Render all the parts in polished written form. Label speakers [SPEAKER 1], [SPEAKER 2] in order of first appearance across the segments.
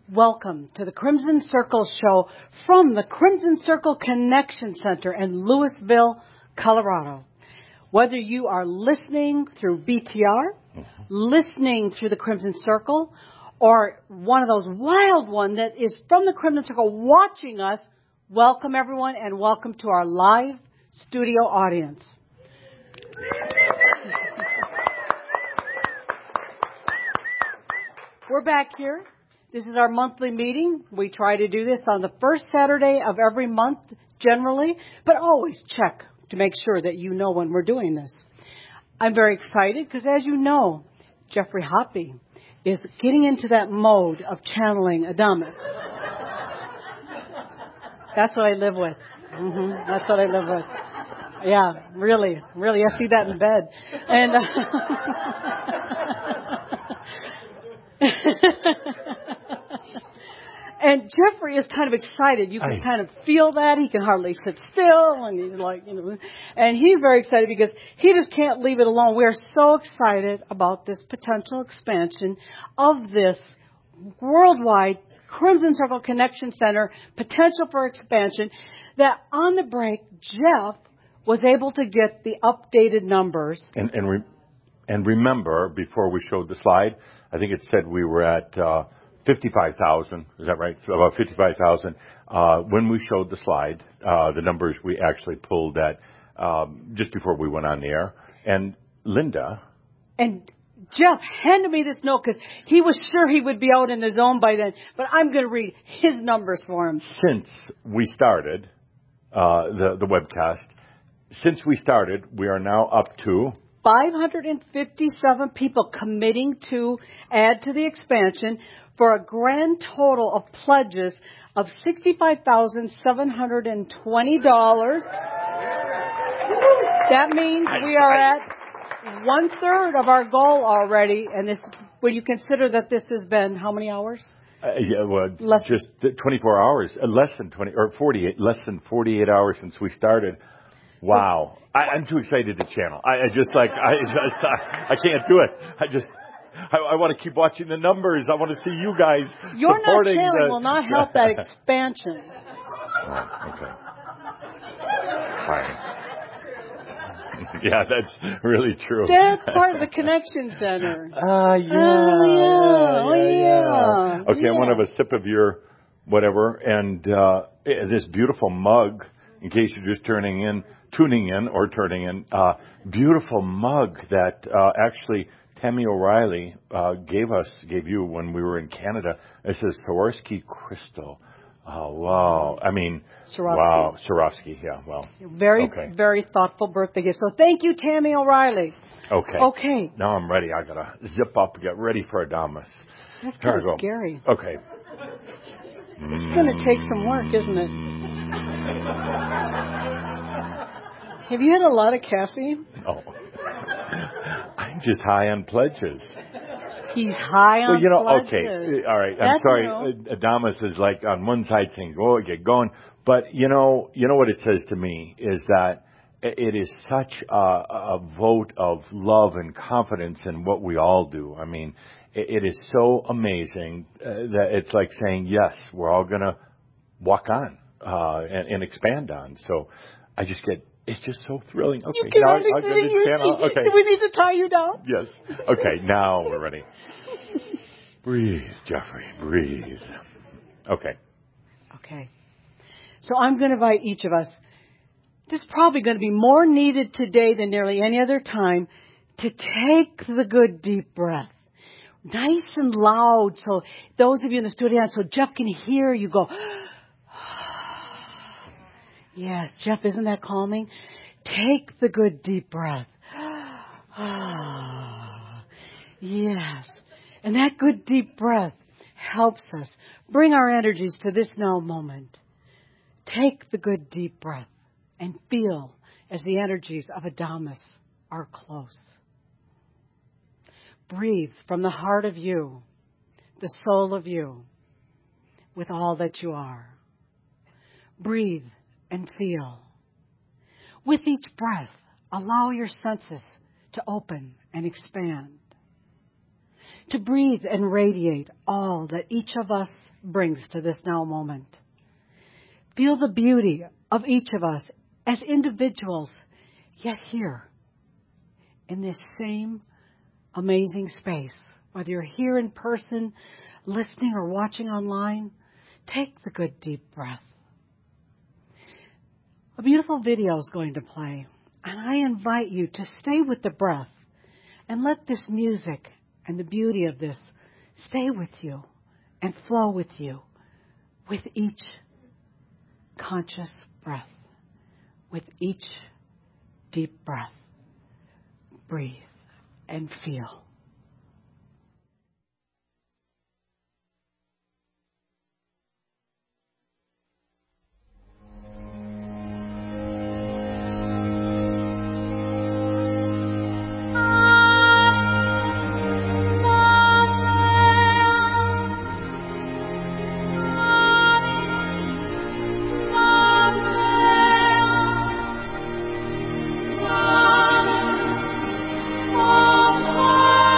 [SPEAKER 1] Welcome to the Crimson Circle show from the Crimson Circle Connection Center in Louisville, Colorado. Whether you are listening through BTR, listening through the Crimson Circle, or one of those wild one that is from the Crimson Circle watching us, welcome everyone and welcome to our live studio audience. We're back here. This is our monthly meeting. We try to do this on the first Saturday of every month generally, but always check to make sure that you know when we're doing this. I'm very excited because, as you know, Jeffrey Hoppe is getting into that mode of channeling Adamus. That's what I live with. That's what I live with. Yeah, really. I see that in bed. And and Jeffrey is kind of excited. You can kind of feel that. He can hardly sit still, and he's like, and he's very excited because he just can't leave it alone. We're so excited about this potential expansion of this worldwide Crimson Circle Connection Center, potential for expansion, that on the break, Jeff was able to get the updated numbers.
[SPEAKER 2] And remember, before we showed the slide, I think it said we were at 55,000. Is that right? About 55,000. When we showed the slide, the numbers we actually pulled at just before we went on the air. And Linda.
[SPEAKER 1] And Jeff handed me this note because he was sure he would be out in the zone by then. But I'm going to read his numbers for him.
[SPEAKER 2] Since we started the webcast, we are now up to
[SPEAKER 1] 557 people committing to add to the expansion for a grand total of pledges of $65,720. That means we are at 1/3 of our goal already. And this, when you consider that this has been how many hours?
[SPEAKER 2] Just 24 hours, less than 48 hours since we started. Wow. I'm too excited to channel. I can't do it. I want to keep watching the numbers. I want to see you guys supporting.
[SPEAKER 1] Your not channeling will not help that expansion.
[SPEAKER 2] Oh, okay. Fine. Yeah, that's really true.
[SPEAKER 1] That's part of the Connection Center.
[SPEAKER 2] Yeah. Okay, I want to have a sip of your whatever. And this beautiful mug, in case you're just tuning in, beautiful mug that actually Tammy O'Reilly gave you when we were in Canada. It says Swarovski crystal. Oh, wow. I mean,
[SPEAKER 1] Swarovski.
[SPEAKER 2] Wow. Swarovski, yeah, well.
[SPEAKER 1] Very thoughtful birthday gift. So thank you, Tammy O'Reilly.
[SPEAKER 2] Okay. Now I'm ready. I got to zip up and get ready for Adamus.
[SPEAKER 1] That's kind of scary.
[SPEAKER 2] Okay.
[SPEAKER 1] It's going to take some work, isn't it? Have you had a lot of caffeine?
[SPEAKER 2] No. I'm just high on pledges.
[SPEAKER 1] He's high on pledges.
[SPEAKER 2] Okay. All right. I'm sorry. Adamus is like on one side saying, go, get going. But you know what it says to me is that it is such a vote of love and confidence in what we all do. I mean, it is so amazing that it's like saying, yes, we're all going to walk on and expand on. So I just get, it's just so thrilling. Okay,
[SPEAKER 1] you can understand.
[SPEAKER 2] Okay.
[SPEAKER 1] Do we need to tie you down?
[SPEAKER 2] Yes. Okay, now we're ready. Breathe, Jeffrey, breathe. Okay.
[SPEAKER 1] So I'm going to invite each of us. This is probably going to be more needed today than nearly any other time to take the good deep breath. Nice and loud, so those of you in the studio, so Jeff can hear you go. Yes, Jeff, isn't that calming? Take the good deep breath. Yes. And that good deep breath helps us bring our energies to this now moment. Take the good deep breath and feel as the energies of Adamus are close. Breathe from the heart of you, the soul of you, with all that you are. Breathe and feel. With each breath, allow your senses to open and expand. to breathe and radiate all that each of us brings to this now moment. Feel the beauty of each of us as individuals, yet here in this same amazing space. Whether you're here in person, listening or watching online, take the good deep breath. A beautiful video is going to play, and I invite you to stay with the breath and let this music and the beauty of this stay with you and flow with you with each conscious breath, with each deep breath. Breathe and feel.
[SPEAKER 3] Oh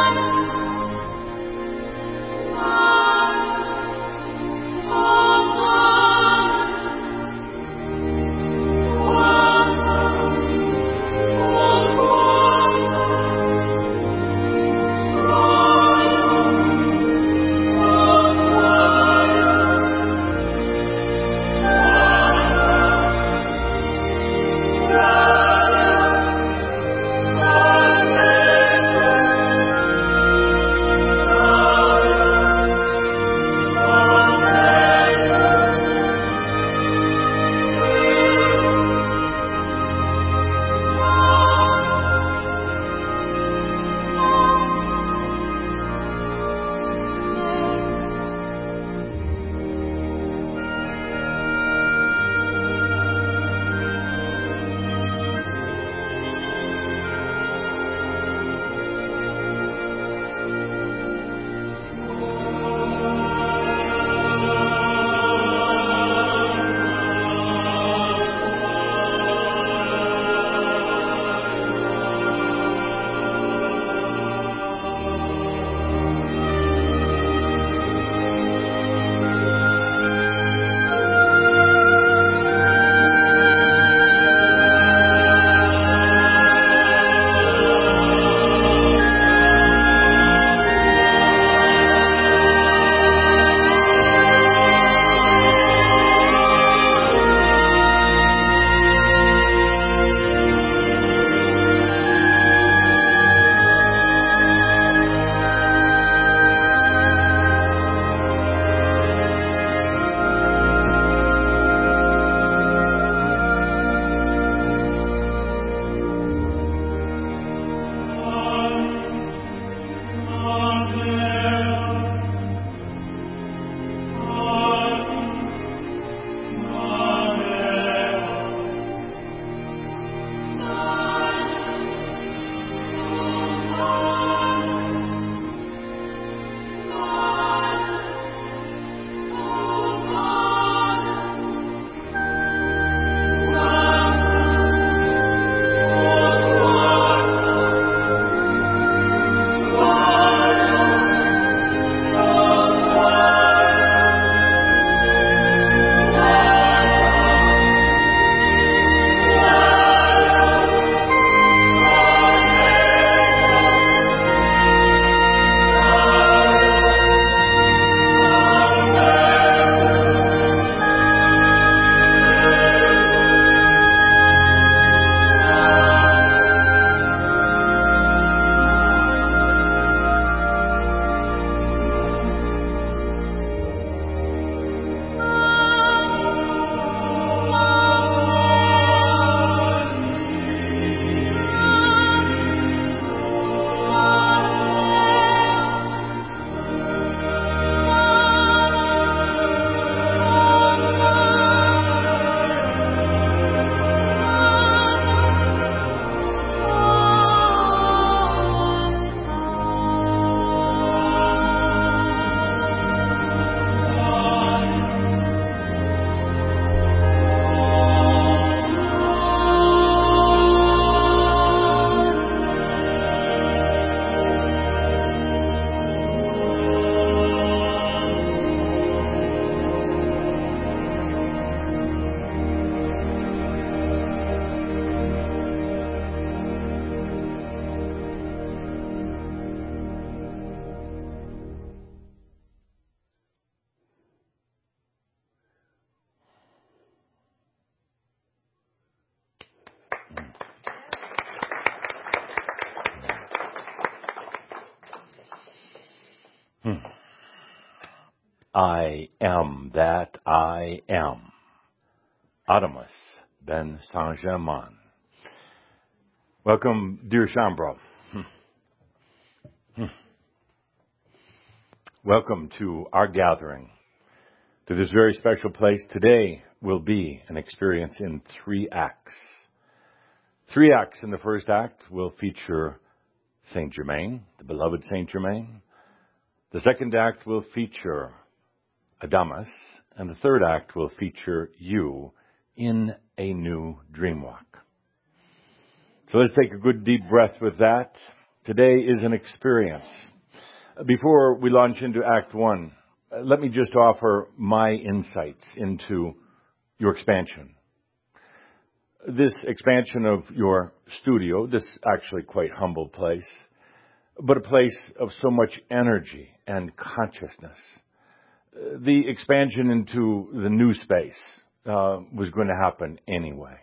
[SPEAKER 2] I am that I am. Adamus ben Saint-Germain. Welcome, dear Shambro. Welcome to our gathering, to this very special place. Today will be an experience in 3 acts. 3 acts. In the first act will feature Saint Germain, the beloved Saint Germain. The second act will feature Adamus, and the third act will feature you in a new dream walk. So let's take a good deep breath with that. Today is an experience. Before we launch into Act 1, let me just offer my insights into your expansion. This expansion of your studio, this actually quite humble place, but a place of so much energy and consciousness. The expansion into the new space was going to happen anyway.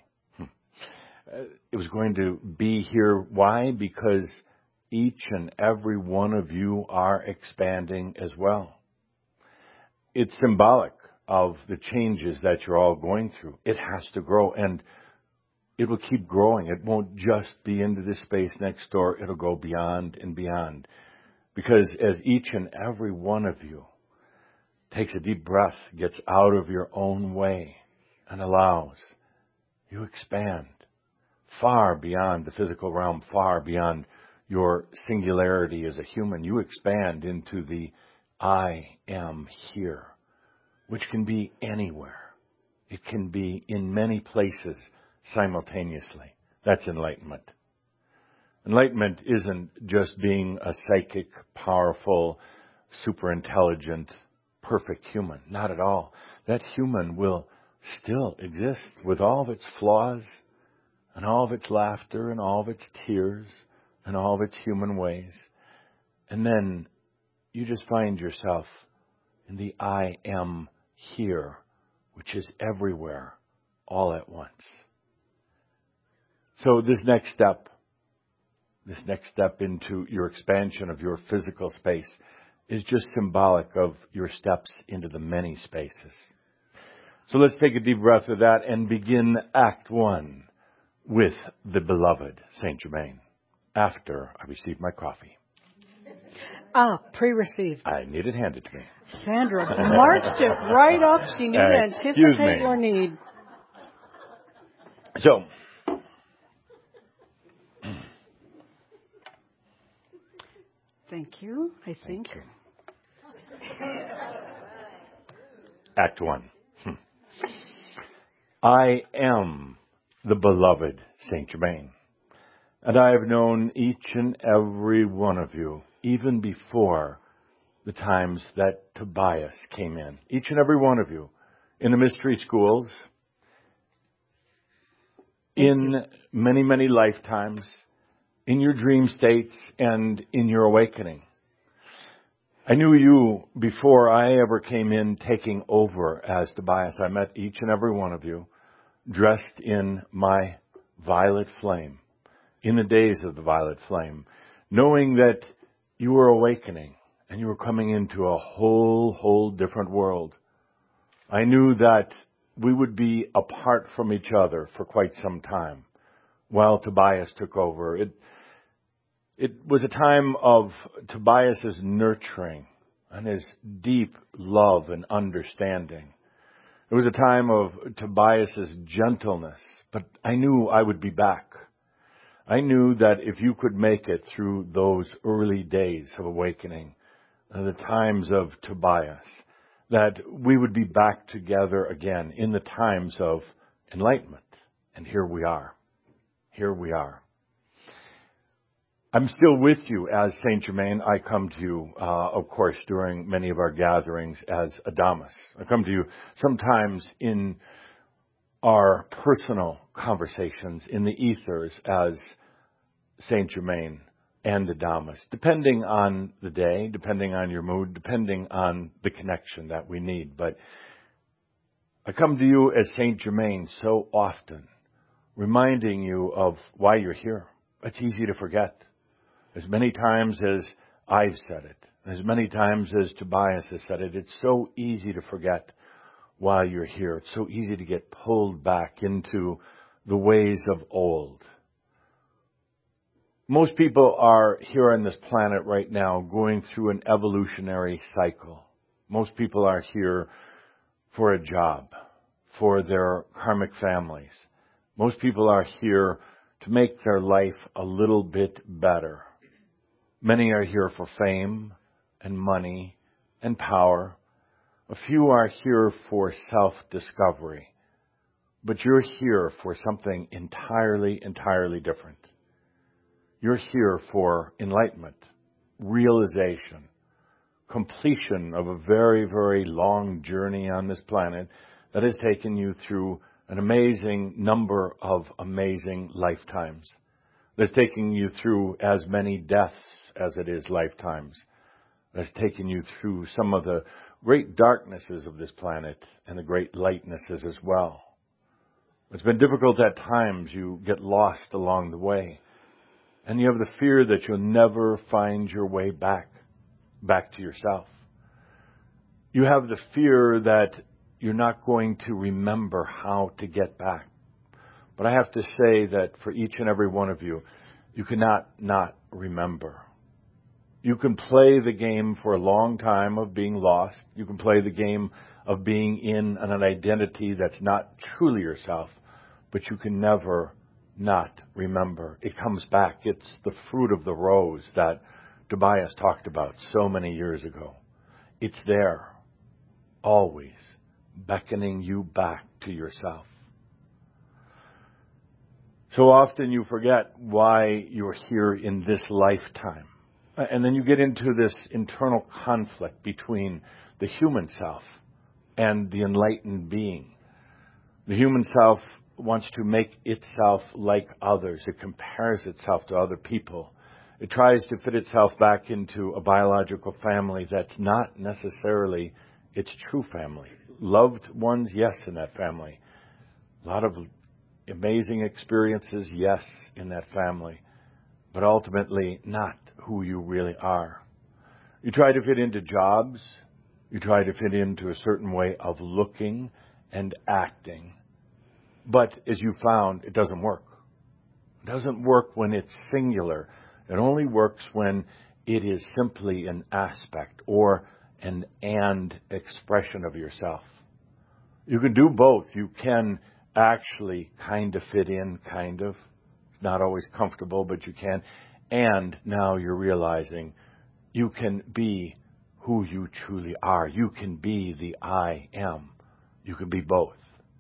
[SPEAKER 2] It was going to be here. Why? Because each and every one of you are expanding as well. It's symbolic of the changes that you're all going through. It has to grow, and it will keep growing. It won't just be into this space next door. It'll go beyond and beyond. Because as each and every one of you takes a deep breath, gets out of your own way, and allows, you expand far beyond the physical realm, far beyond your singularity as a human. You expand into the I am here, which can be anywhere. It can be in many places simultaneously. That's enlightenment. Enlightenment isn't just being a psychic, powerful, super intelligent, perfect human. Not at all. That human will still exist with all of its flaws and all of its laughter and all of its tears and all of its human ways. And then you just find yourself in the I am here, which is everywhere, all at once. So this next step into your expansion of your physical space is just symbolic of your steps into the many spaces. So let's take a deep breath with that and begin Act 1 with the beloved Saint Germain after I receive my coffee.
[SPEAKER 1] Pre-received.
[SPEAKER 2] I need it handed to me.
[SPEAKER 1] Sandra marched it right up. She knew to anticipate your need.
[SPEAKER 2] So,
[SPEAKER 1] thank you, I think.
[SPEAKER 2] Thank you. Act 1. I am the beloved Saint Germain, and I have known each and every one of you, even before the times that Tobias came in. Each and every one of you in the mystery schools, in many, many lifetimes, in your dream states, and in your awakening. I knew you before I ever came in taking over as Tobias. I met each and every one of you dressed in my violet flame, in the days of the violet flame, knowing that you were awakening and you were coming into a whole different world. I knew that we would be apart from each other for quite some time while Tobias took over. It was a time of Tobias's nurturing and his deep love and understanding. It was a time of Tobias's gentleness, but I knew I would be back. I knew that if you could make it through those early days of awakening, the times of Tobias, that we would be back together again in the times of enlightenment. And here we are. Here we are. I'm still with you as Saint Germain. I come to you, of course, during many of our gatherings as Adamus. I come to you sometimes in our personal conversations in the ethers as Saint Germain and Adamus, depending on the day, depending on your mood, depending on the connection that we need. But I come to you as Saint Germain so often, reminding you of why you're here. It's easy to forget. As many times as I've said it, As many times as Tobias has said it, it's so easy to forget while you're here. It's so easy to get pulled back into the ways of old. Most people are here on this planet right now going through an evolutionary cycle. Most people are here for a job, for their karmic families. Most people are here to make their life a little bit better. Many are here for fame and money and power. A few are here for self-discovery. But you're here for something entirely, entirely different. You're here for enlightenment, realization, completion of a very, very long journey on this planet that has taken you through an amazing number of amazing lifetimes. That's taking you through as many deaths as it is lifetimes. That's taken you through some of the great darknesses of this planet and the great lightnesses as well. It's been difficult at times. You get lost along the way. And you have the fear that you'll never find your way back to yourself. You have the fear that you're not going to remember how to get back. But I have to say that for each and every one of you, you cannot not remember. You can play the game for a long time of being lost. You can play the game of being in an identity that's not truly yourself. But you can never not remember. It comes back. It's the fruit of the rose that Tobias talked about so many years ago. It's there, always, beckoning you back to yourself. So often you forget why you're here in this lifetime. And then you get into this internal conflict between the human self and the enlightened being. The human self wants to make itself like others. It compares itself to other people. It tries to fit itself back into a biological family that's not necessarily its true family. Loved ones, yes, in that family. A lot of amazing experiences, yes, in that family. But ultimately, not who you really are. You try to fit into jobs. You try to fit into a certain way of looking and acting. But as you found, it doesn't work. It doesn't work when it's singular. It only works when it is simply an aspect or an and expression of yourself. You can do both. You can actually kind of fit in, kind of. It's not always comfortable, but you can. And now you're realizing you can be who you truly are. You can be the I am. You can be both.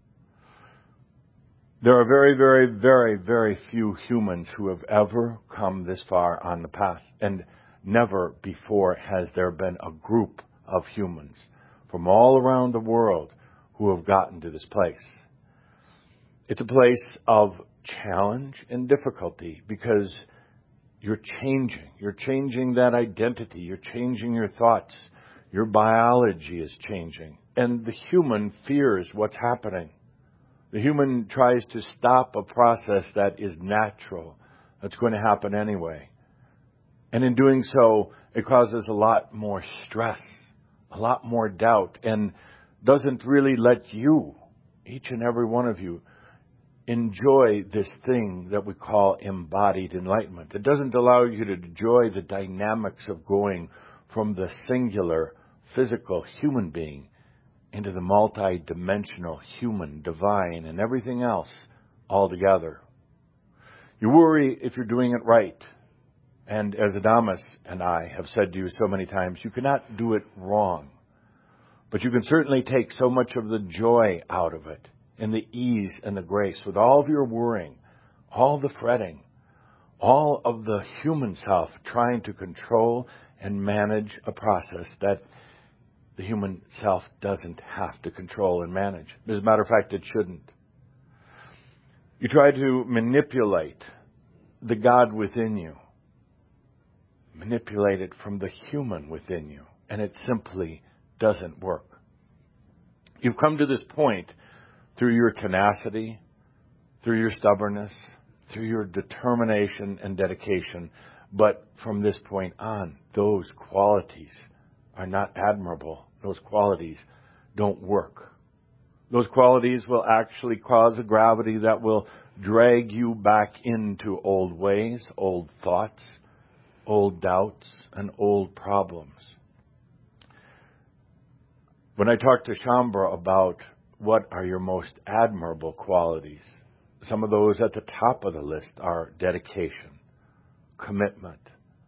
[SPEAKER 2] There are very, very, very, very few humans who have ever come this far on the path. And never before has there been a group of humans from all around the world who have gotten to this place. It's a place of challenge and difficulty because you're changing. You're changing that identity. You're changing your thoughts. Your biology is changing. And the human fears what's happening. The human tries to stop a process that is natural, that's going to happen anyway. And in doing so, it causes a lot more stress, a lot more doubt, and doesn't really let you, each and every one of you, enjoy this thing that we call embodied enlightenment. It doesn't allow you to enjoy the dynamics of going from the singular, physical human being into the multi-dimensional human, divine, and everything else all together. You worry if you're doing it right. And as Adamus and I have said to you so many times, you cannot do it wrong. But you can certainly take so much of the joy out of it, and the ease and the grace, with all of your worrying, all the fretting, all of the human self trying to control and manage a process that the human self doesn't have to control and manage. As a matter of fact, it shouldn't. You try to manipulate the God within you. Manipulate it from the human within you. And it simply doesn't work. You've come to this point through your tenacity, through your stubbornness, through your determination and dedication, But from this point on, those qualities are not admirable. Those qualities don't work. Those qualities will actually cause a gravity that will drag you back into old ways, old thoughts, old doubts, and old problems. When I talked to Shaumbra about what are your most admirable qualities, some of those at the top of the list are dedication, commitment.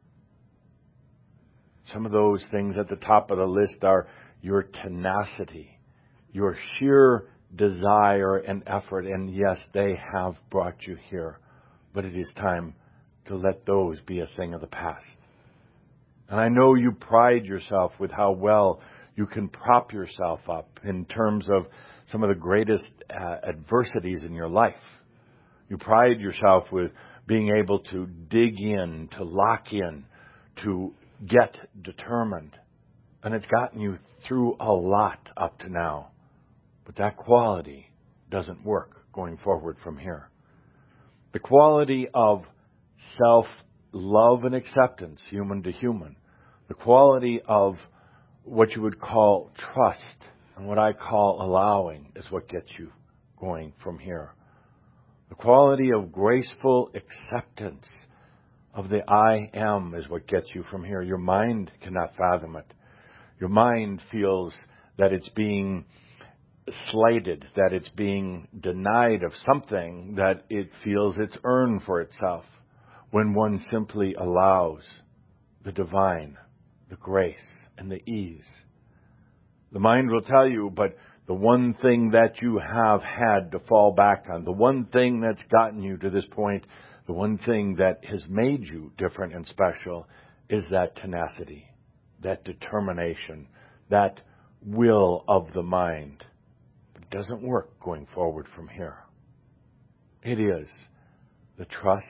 [SPEAKER 2] Some of those things at the top of the list are your tenacity, your sheer desire and effort. And yes, they have brought you here, but it is time to let those be a thing of the past. And I know you pride yourself with how well you can prop yourself up in terms of some of the greatest adversities in your life. You pride yourself with being able to dig in, to lock in, to get determined. And it's gotten you through a lot up to now. But that quality doesn't work going forward from here. The quality of self-love and acceptance, human to human. The quality of what you would call trust and what I call allowing is what gets you going from here. The quality of graceful acceptance of the I am is what gets you from here. Your mind cannot fathom it. Your mind feels that it's being slighted, that it's being denied of something that it feels it's earned for itself, when one simply allows the divine, the grace, and the ease. The mind will tell you, but the one thing that you have had to fall back on, the one thing that's gotten you to this point, the one thing that has made you different and special is that tenacity, that determination, that will of the mind. But it doesn't work going forward from here. It is the trust,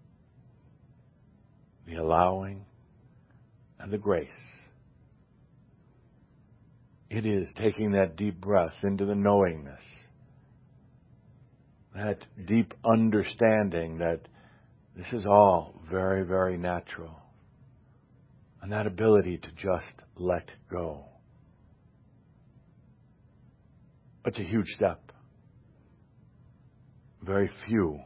[SPEAKER 2] the allowing, and the grace. It is taking that deep breath into the knowingness, that deep understanding that this is all very, very natural, and that ability to just let go. It's a huge step. Very few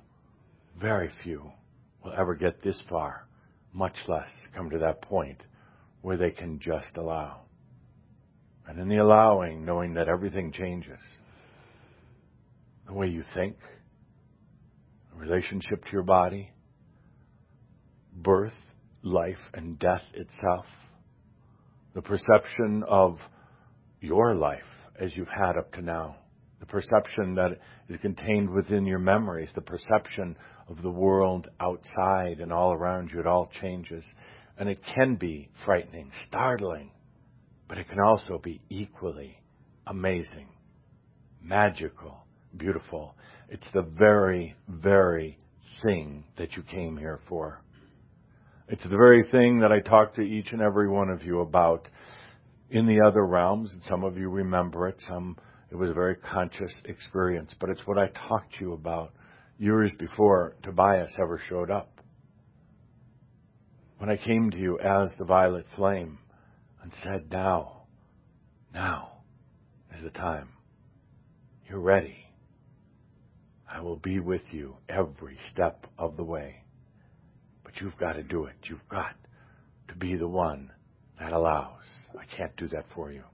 [SPEAKER 2] will ever get this far, much less come to that point where they can just allow. And in the allowing, knowing that everything changes. The way you think, the relationship to your body, birth, life, and death itself, the perception of your life as you've had up to now, the perception that is contained within your memories, the perception of the world outside and all around you, it all changes. And it can be frightening, startling, but it can also be equally amazing, magical, beautiful. It's the very, very thing that you came here for. It's the very thing that I talked to each and every one of you about in the other realms. And some of you remember it. It was a very conscious experience. But it's what I talked to you about years before Tobias ever showed up. When I came to you as the violet flame and said, now is the time. You're ready. I will be with you every step of the way. But you've got to do it. You've got to be the one that allows. I can't do that for you.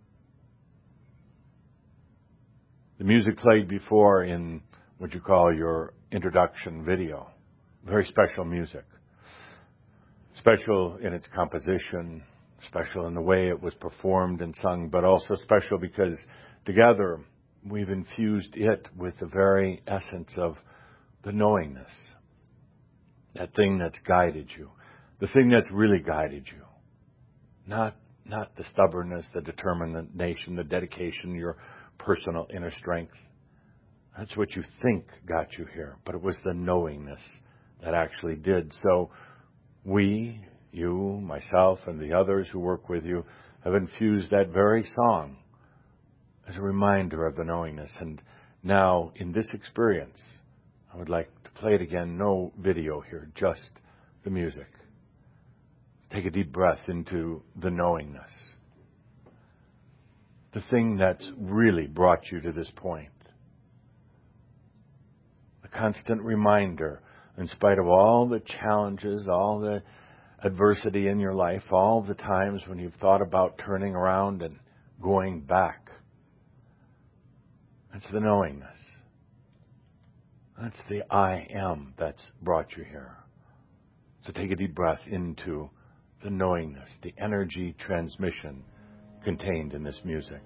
[SPEAKER 2] The music played before in what you call your introduction video. Very special music. Special in its composition, special in the way it was performed and sung, but also special because together we've infused it with the very essence of the knowingness. That thing that's guided you. The thing that's really guided you. Not the stubbornness, the determination, the dedication, your personal inner strength. That's what you think got you here. But it was the knowingness that actually did. So we, you, myself, and the others who work with you have infused that very song as a reminder of the knowingness. And now, in this experience, I would like to play it again. No video here, just the music. Take a deep breath into the knowingness. The thing that's really brought you to this point. A constant reminder, in spite of all the challenges, all the adversity in your life, all the times when you've thought about turning around and going back. That's the knowingness. That's the I am that's brought you here. So take a deep breath into the knowingness, the energy transmission contained in this music.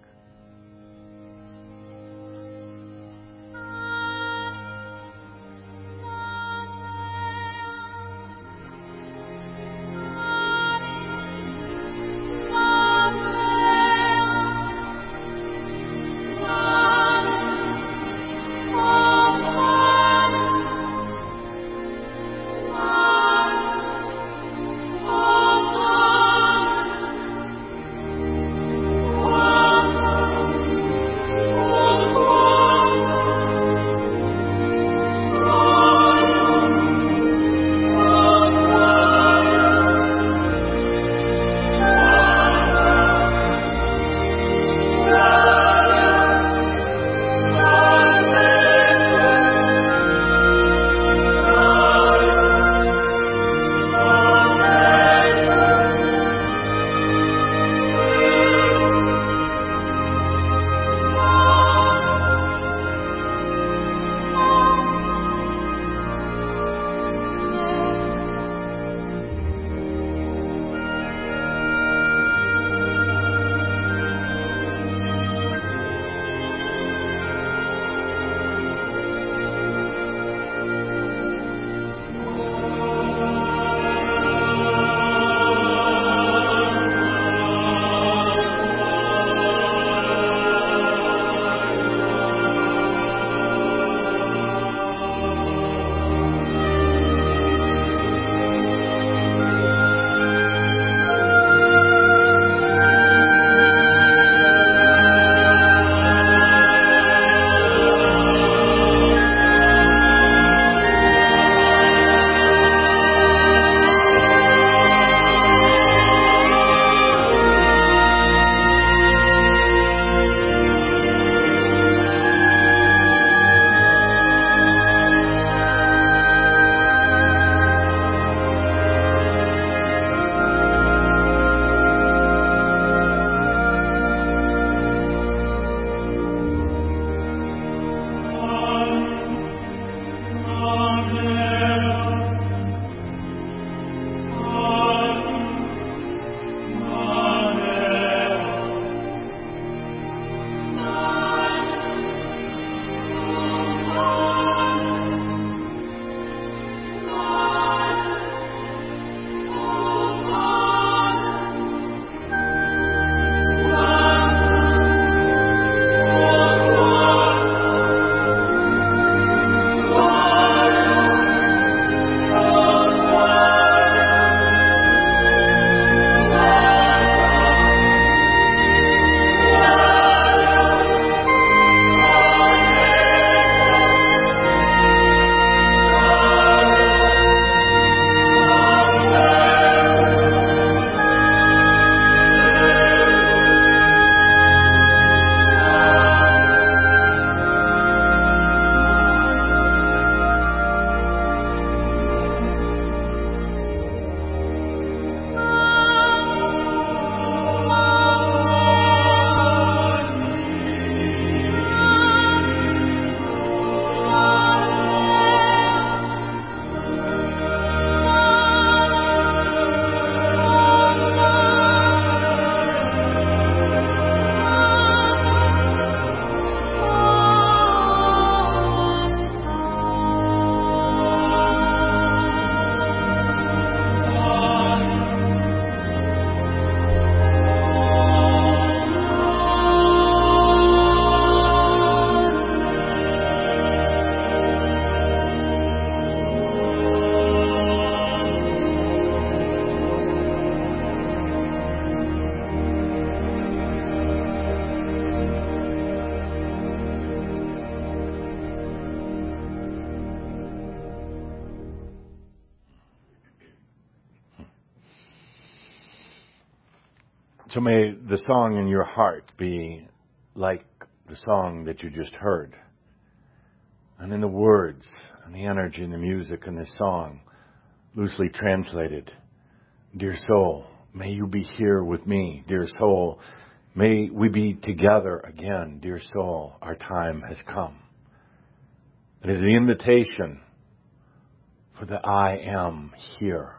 [SPEAKER 2] So may the song in your heart be like the song that you just heard. And in the words and the energy and the music and the song, loosely translated, dear soul, may you be here with me, dear soul. May we be together again, dear soul. Our time has come. It is the invitation for the I am here.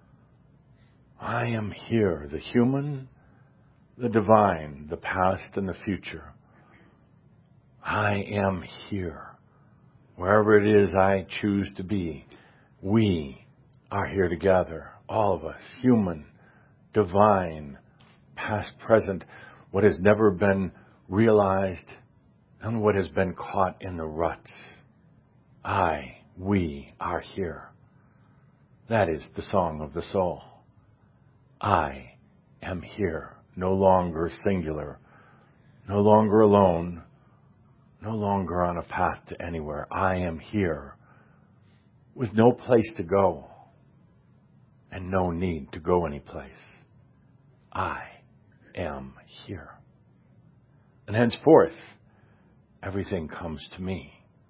[SPEAKER 2] I am here, the human, the divine, the past and the future. I am here. Wherever it is I choose to be, we are here together. All of us, human, divine, past, present, what has never been realized and what has been caught in the ruts. We are here. That is the song of the soul. I am here, no longer singular, no longer alone, no longer on a path to anywhere. I am here with no place to go and no need to go anyplace. I am here. And henceforth, everything comes to me.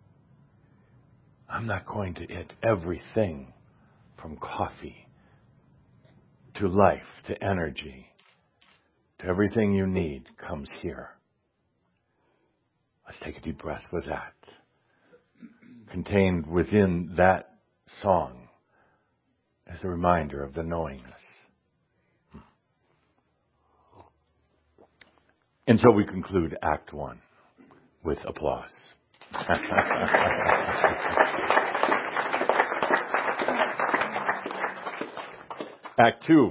[SPEAKER 2] I'm not going to eat everything from coffee to life to energy to everything you need comes here. Let's take a deep breath with that. Contained within that song is a reminder of the knowingness. And so we conclude Act 1 with applause. Act 2.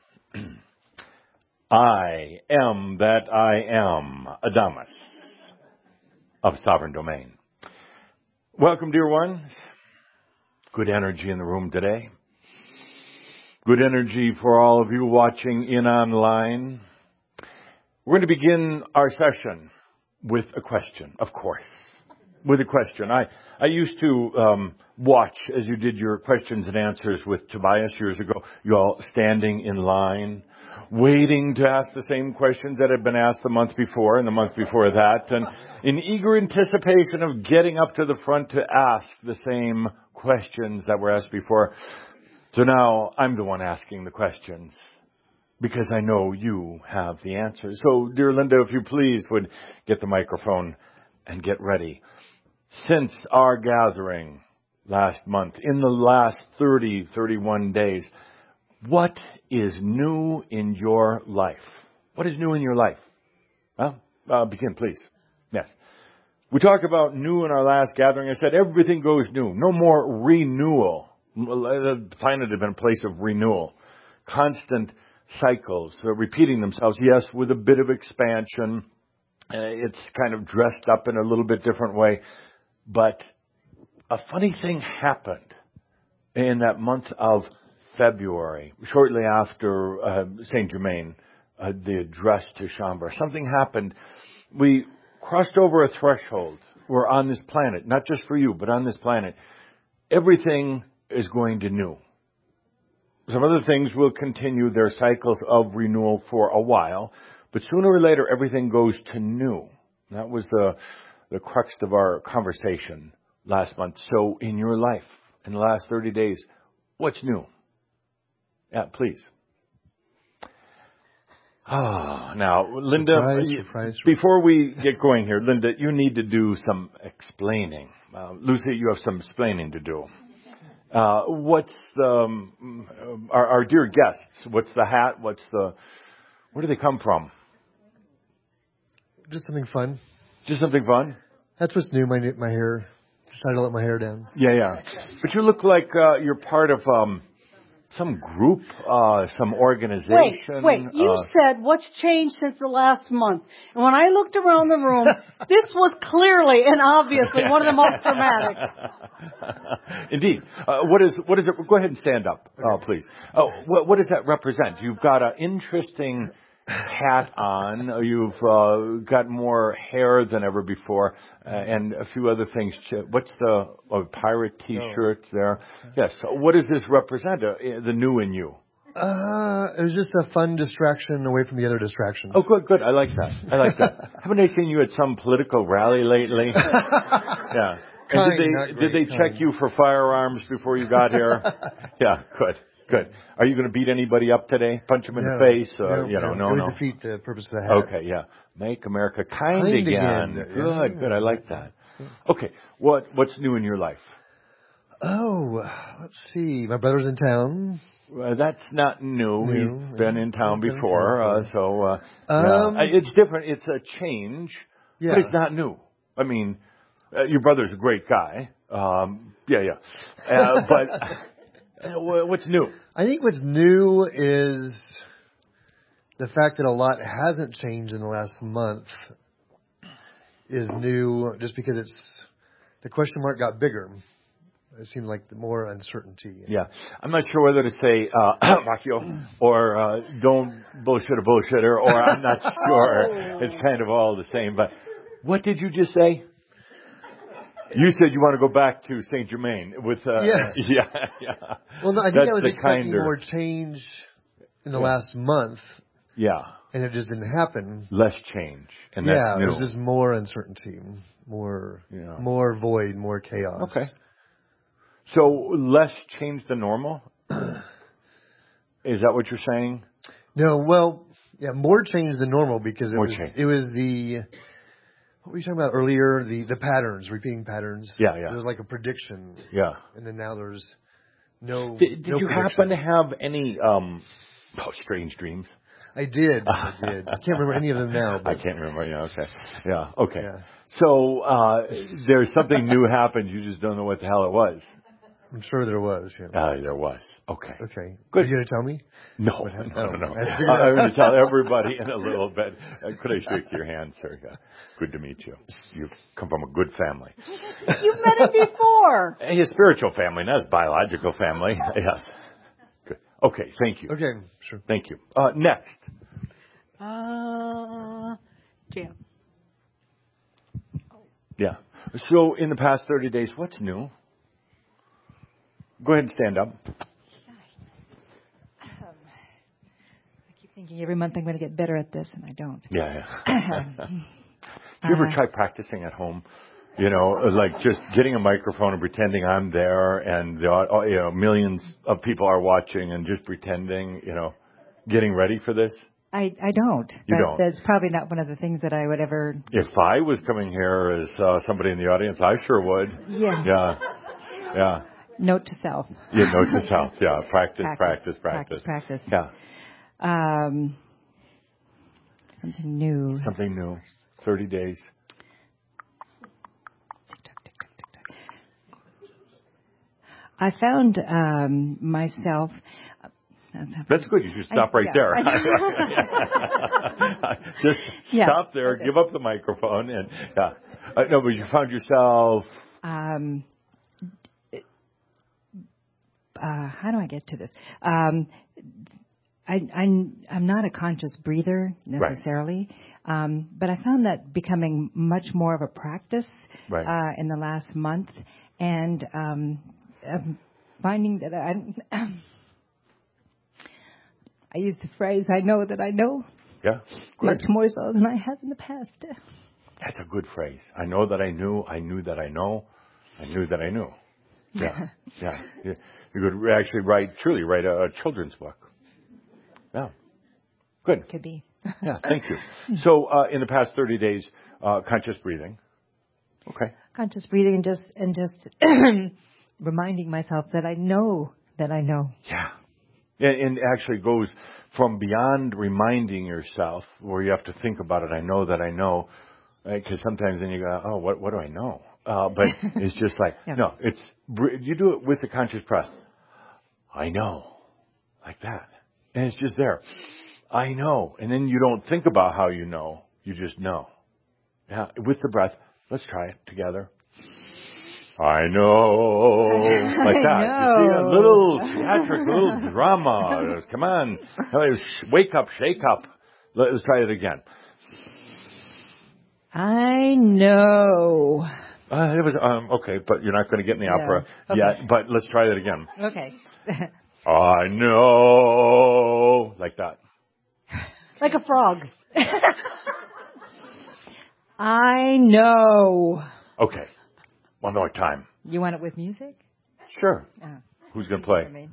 [SPEAKER 2] I am that I am, Adamus of Sovereign Domain. Welcome, dear ones. Good energy in the room today. Good energy for all of you watching in online. We're going to begin our session with a question, of course. With a question. I used to watch as you did your questions and answers with Tobias years ago, you all standing in line, waiting to ask the same questions that had been asked the month before and the month before that, and in eager anticipation of getting up to the front to ask the same questions that were asked before. So now I'm the one asking the questions, because I know you have the answers. So, dear Linda, if you please would get the microphone and get ready. Since our gathering last month, in the last 31 days, what is new in your life? What is new in your life? Begin, please. Yes. We talked about new in our last gathering. I said everything goes new. No more renewal. The planet had been a place of renewal. Constant cycles, repeating themselves, yes, with a bit of expansion. It's kind of dressed up in a little bit different way. But a funny thing happened in that month of February, shortly after Saint Germain, the address to Shaumbra. Something happened. We crossed over a threshold. We're on this planet, not just for you, but on this planet. Everything is going to new. Some other things will continue their cycles of renewal for a while, but sooner or later everything goes to new. That was the crux of our conversation last month. So in your life, in the last 30 days, what's new? Yeah, please. Now, Linda,
[SPEAKER 3] surprise.
[SPEAKER 2] Before we get going here, Linda, you need to do some explaining. Lucy, you have some explaining to do. What's our dear guests? What's the hat? Where do they come from?
[SPEAKER 3] Just something fun.
[SPEAKER 2] Just something fun?
[SPEAKER 3] That's what's new, my hair. Decided to let my hair down.
[SPEAKER 2] Yeah. But you look like you're part of some group, some organization.
[SPEAKER 1] Wait. You said what's changed since the last month. And when I looked around the room, this was clearly and obviously one of the most dramatic.
[SPEAKER 2] Indeed. What is it? Go ahead and stand up, please. What does that represent? You've got an interesting hat on. You've got more hair than ever before, and a few other things. What's the pirate T-shirt there? Yes. So what does this represent? The new in you.
[SPEAKER 3] It was just a fun distraction away from the other distractions.
[SPEAKER 2] Oh, good. I like that. Haven't I seen you at some political rally lately? Yeah. Did they check you for firearms before you got here? Yeah, good. Are you going to beat anybody up today? Punch them in the face? No.
[SPEAKER 3] It would defeat the purpose of the hat.
[SPEAKER 2] Okay, yeah. Make America kind again. Good. I like that. Okay. What's new in your life?
[SPEAKER 3] Oh, let's see. My brother's in town.
[SPEAKER 2] That's not new. He's been in town before, it's different. It's a change, but it's not new. I mean, your brother's a great guy. But what's new?
[SPEAKER 3] I think what's new is the fact that a lot hasn't changed in the last month is new just because the question mark got bigger. It seemed like more uncertainty.
[SPEAKER 2] Yeah. I'm not sure whether to say, Macchio, or don't bullshit a bullshitter, or I'm not sure. It's kind of all the same. But what did you just say? You said you want to go back to Saint Germain with,
[SPEAKER 3] yeah. Well, no, I think I was expecting more change in the last month. Yeah. And it just didn't happen.
[SPEAKER 2] Less change. And that's new.
[SPEAKER 3] It was just more uncertainty, more void, more chaos.
[SPEAKER 2] Okay. So less change than normal? Is that what you're saying?
[SPEAKER 3] No, well, more change than normal because it was the, what were you talking about earlier? The patterns, repeating patterns.
[SPEAKER 2] Yeah.
[SPEAKER 3] There was like a prediction.
[SPEAKER 2] Yeah.
[SPEAKER 3] And then now there's no
[SPEAKER 2] Did you happen to have any strange dreams?
[SPEAKER 3] I did. I can't remember any of them now. But.
[SPEAKER 2] I can't remember. Yeah, okay. Yeah. So there's something new happened. You just don't know what the hell it was.
[SPEAKER 3] I'm sure there was. Yeah.
[SPEAKER 2] There was. Okay.
[SPEAKER 3] Good. Are you going to tell me?
[SPEAKER 2] No. I'm going to tell everybody in a little bit. Could I shake your hand, sir? Good to meet you. You've come from a good family.
[SPEAKER 1] You've met him before.
[SPEAKER 2] A spiritual family, not his biological family. Yes. Good. Okay. Thank you.
[SPEAKER 3] Okay. Sure.
[SPEAKER 2] Thank you. Next.
[SPEAKER 1] Jam.
[SPEAKER 2] Yeah. So in the past 30 days, what's new? Go ahead and stand up.
[SPEAKER 4] I keep thinking every month I'm going to get better at this, and I don't.
[SPEAKER 2] Yeah. You ever try practicing at home? Like just getting a microphone and pretending I'm there, and millions of people are watching, and just pretending, getting ready for this.
[SPEAKER 4] I don't.
[SPEAKER 2] You don't?
[SPEAKER 4] That's probably not one of the things that I would ever...
[SPEAKER 2] If I was coming here as somebody in the audience, I sure would. Yeah.
[SPEAKER 4] Note to self.
[SPEAKER 2] Yeah, note to self. Yeah, practice. Yeah.
[SPEAKER 4] Something new.
[SPEAKER 2] 30 days.
[SPEAKER 4] I found myself...
[SPEAKER 2] That's good. You should stop right there. Just stop there. Okay. Give up the microphone, and no. But you found yourself.
[SPEAKER 4] How do I get to this? I'm not a conscious breather necessarily, but I found that becoming much more of a practice in the last month, and finding that I use the phrase, I know that I know.
[SPEAKER 2] Yeah. Good.
[SPEAKER 4] Much more so than I have in the past.
[SPEAKER 2] That's a good phrase. I know that I knew. I knew that I know. I knew that I knew. Yeah. You could actually write a children's book. Yeah. Good.
[SPEAKER 4] Could be.
[SPEAKER 2] Yeah, thank you. So in the past 30 days, conscious breathing. Okay.
[SPEAKER 4] Conscious breathing and just reminding myself that I know that I know.
[SPEAKER 2] Yeah. And it actually goes from beyond reminding yourself, where you have to think about it. I know that I know, because sometimes then you go, oh, what do I know? But it's just like, no, you do it with the conscious breath. I know, like that. And it's just there. I know. And then you don't think about how you know. You just know. Yeah, with the breath. Let's try it together. I know. Like that. You see, a little theatrics, a little drama. Come on. Wake up, shake up. Let's try it again.
[SPEAKER 4] I know.
[SPEAKER 2] It was okay, but you're not going to get in the opera yet. But let's try it again.
[SPEAKER 4] Okay.
[SPEAKER 2] I know. Like that.
[SPEAKER 1] Like a frog.
[SPEAKER 4] I know.
[SPEAKER 2] Okay. One more time.
[SPEAKER 4] You want it with music?
[SPEAKER 2] Sure. Who's going to play?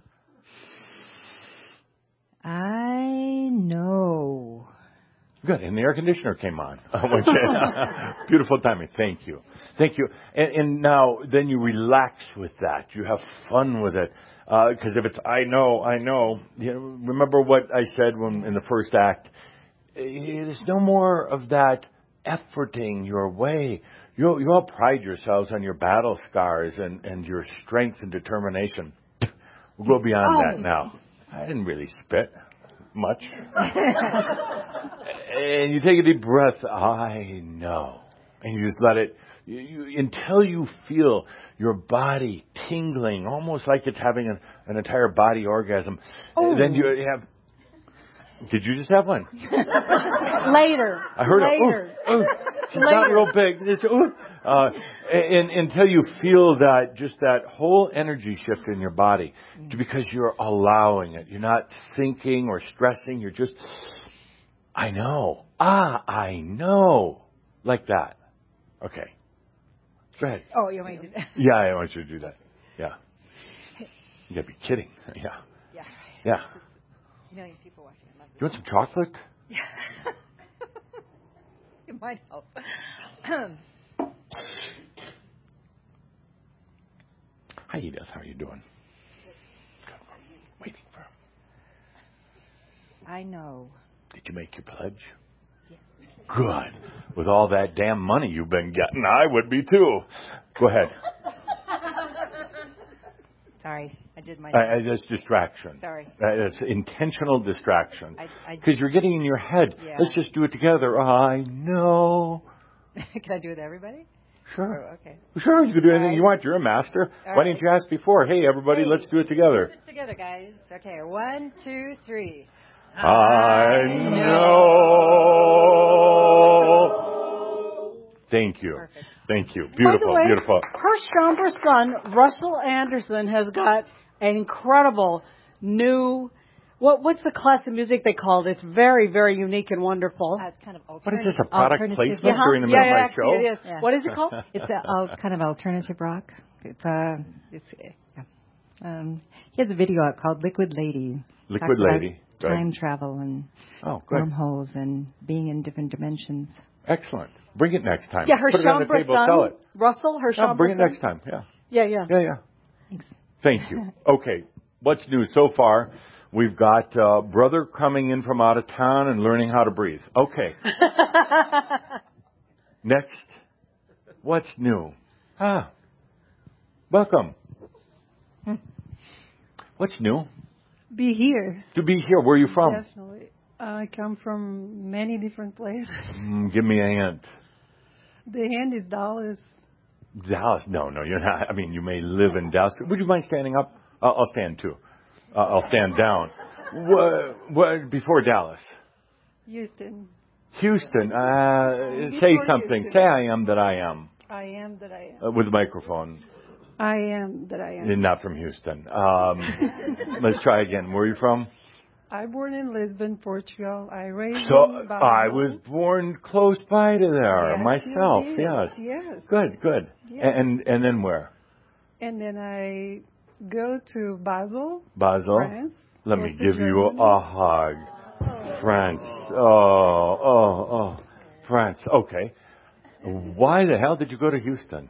[SPEAKER 4] I know.
[SPEAKER 2] Good. And the air conditioner came on. Beautiful timing. Thank you. Thank you. And now, then you relax with that. You have fun with it. Because if it's, I know, you know, remember what I said when in the first act, there's no more of that efforting your way. You all pride yourselves on your battle scars and your strength and determination. We'll go beyond that now. I didn't really spit much. And you take a deep breath. I know. And you just let it, until you feel your body tingling, almost like it's having an entire body orgasm.
[SPEAKER 1] Oh.
[SPEAKER 2] Then you have, did you just have one?
[SPEAKER 1] Later.
[SPEAKER 2] I heard
[SPEAKER 1] Later.
[SPEAKER 2] She's not real big. It's, until you feel that whole energy shift in your body, because you're allowing it. You're not thinking or stressing. You're just, I know. I know. Like that. Okay. Go ahead.
[SPEAKER 4] Oh, you want me to do that?
[SPEAKER 2] Yeah, I want you to do that. Yeah. You gotta be kidding. Yeah.
[SPEAKER 4] Yeah.
[SPEAKER 2] Yeah.
[SPEAKER 4] A million people watching.
[SPEAKER 2] You want some chocolate?
[SPEAKER 4] Yeah. It might help.
[SPEAKER 2] Hi, Edith. How are you doing? Good. Waiting for him.
[SPEAKER 4] I know.
[SPEAKER 2] Did you make your pledge? Yes. Good. With all that damn money you've been getting, I would be too. Go ahead.
[SPEAKER 4] Sorry, I did my.
[SPEAKER 2] That's distraction.
[SPEAKER 4] Sorry.
[SPEAKER 2] It's intentional distraction. Because you're getting in your head.
[SPEAKER 4] Yeah.
[SPEAKER 2] Let's just do it together. I know.
[SPEAKER 4] Can I do it with everybody?
[SPEAKER 2] Sure.
[SPEAKER 4] Oh, okay.
[SPEAKER 2] Sure, you can do anything you want. You're a master. Why didn't you ask before? Hey, everybody, let's do it together.
[SPEAKER 4] Let's do it together, guys. Okay, 1, 2, 3.
[SPEAKER 2] I know. Thank you.
[SPEAKER 4] Perfect.
[SPEAKER 2] Thank you. Beautiful,
[SPEAKER 1] By the way,
[SPEAKER 2] beautiful.
[SPEAKER 1] Her Schomburg's son, Russell Anderson, has got an incredible new, what's the class of music they called? It's very, very unique and wonderful.
[SPEAKER 4] It's kind of
[SPEAKER 2] What is this, a product placement
[SPEAKER 1] Yeah,
[SPEAKER 2] during the middle of my show?
[SPEAKER 1] It is. Yeah. What is it called?
[SPEAKER 4] It's kind of alternative rock. He has a video out called Liquid Lady.
[SPEAKER 2] Liquid Lady.
[SPEAKER 4] Time travel and wormholes and being in different dimensions.
[SPEAKER 2] Excellent. Bring it next time.
[SPEAKER 1] Yeah, Her
[SPEAKER 2] Put it on the table, sell it.
[SPEAKER 1] Russell, Her Schomburg's
[SPEAKER 2] bring it next time, yeah.
[SPEAKER 1] Yeah.
[SPEAKER 4] Thanks.
[SPEAKER 2] Thank you. Okay, what's new so far? We've got brother coming in from out of town and learning how to breathe. Okay. Next, what's new? Welcome. What's new?
[SPEAKER 5] Be here.
[SPEAKER 2] To be here. Where are you from?
[SPEAKER 5] Definitely. I come from many different places.
[SPEAKER 2] Give me a hint.
[SPEAKER 5] The hint is Dallas.
[SPEAKER 2] Dallas? No, you're not. I mean, you may live in Dallas. Would you mind standing up? I'll stand too. I'll stand down. What before Dallas?
[SPEAKER 5] Houston.
[SPEAKER 2] Say something.
[SPEAKER 5] Houston.
[SPEAKER 2] Say I am that I am.
[SPEAKER 5] I am that I am.
[SPEAKER 2] With a microphone.
[SPEAKER 5] I am that I am.
[SPEAKER 2] You're not from Houston. Let's try again. Where are you from?
[SPEAKER 5] I born in Lisbon, Portugal. I raised in Basel.
[SPEAKER 2] I was born close by to there myself. Yes. Good.
[SPEAKER 5] Yes.
[SPEAKER 2] And then where?
[SPEAKER 5] And then I go to Basel. France.
[SPEAKER 2] Let me give you a hug. France. Oh. France. Okay. Why the hell did you go to Houston?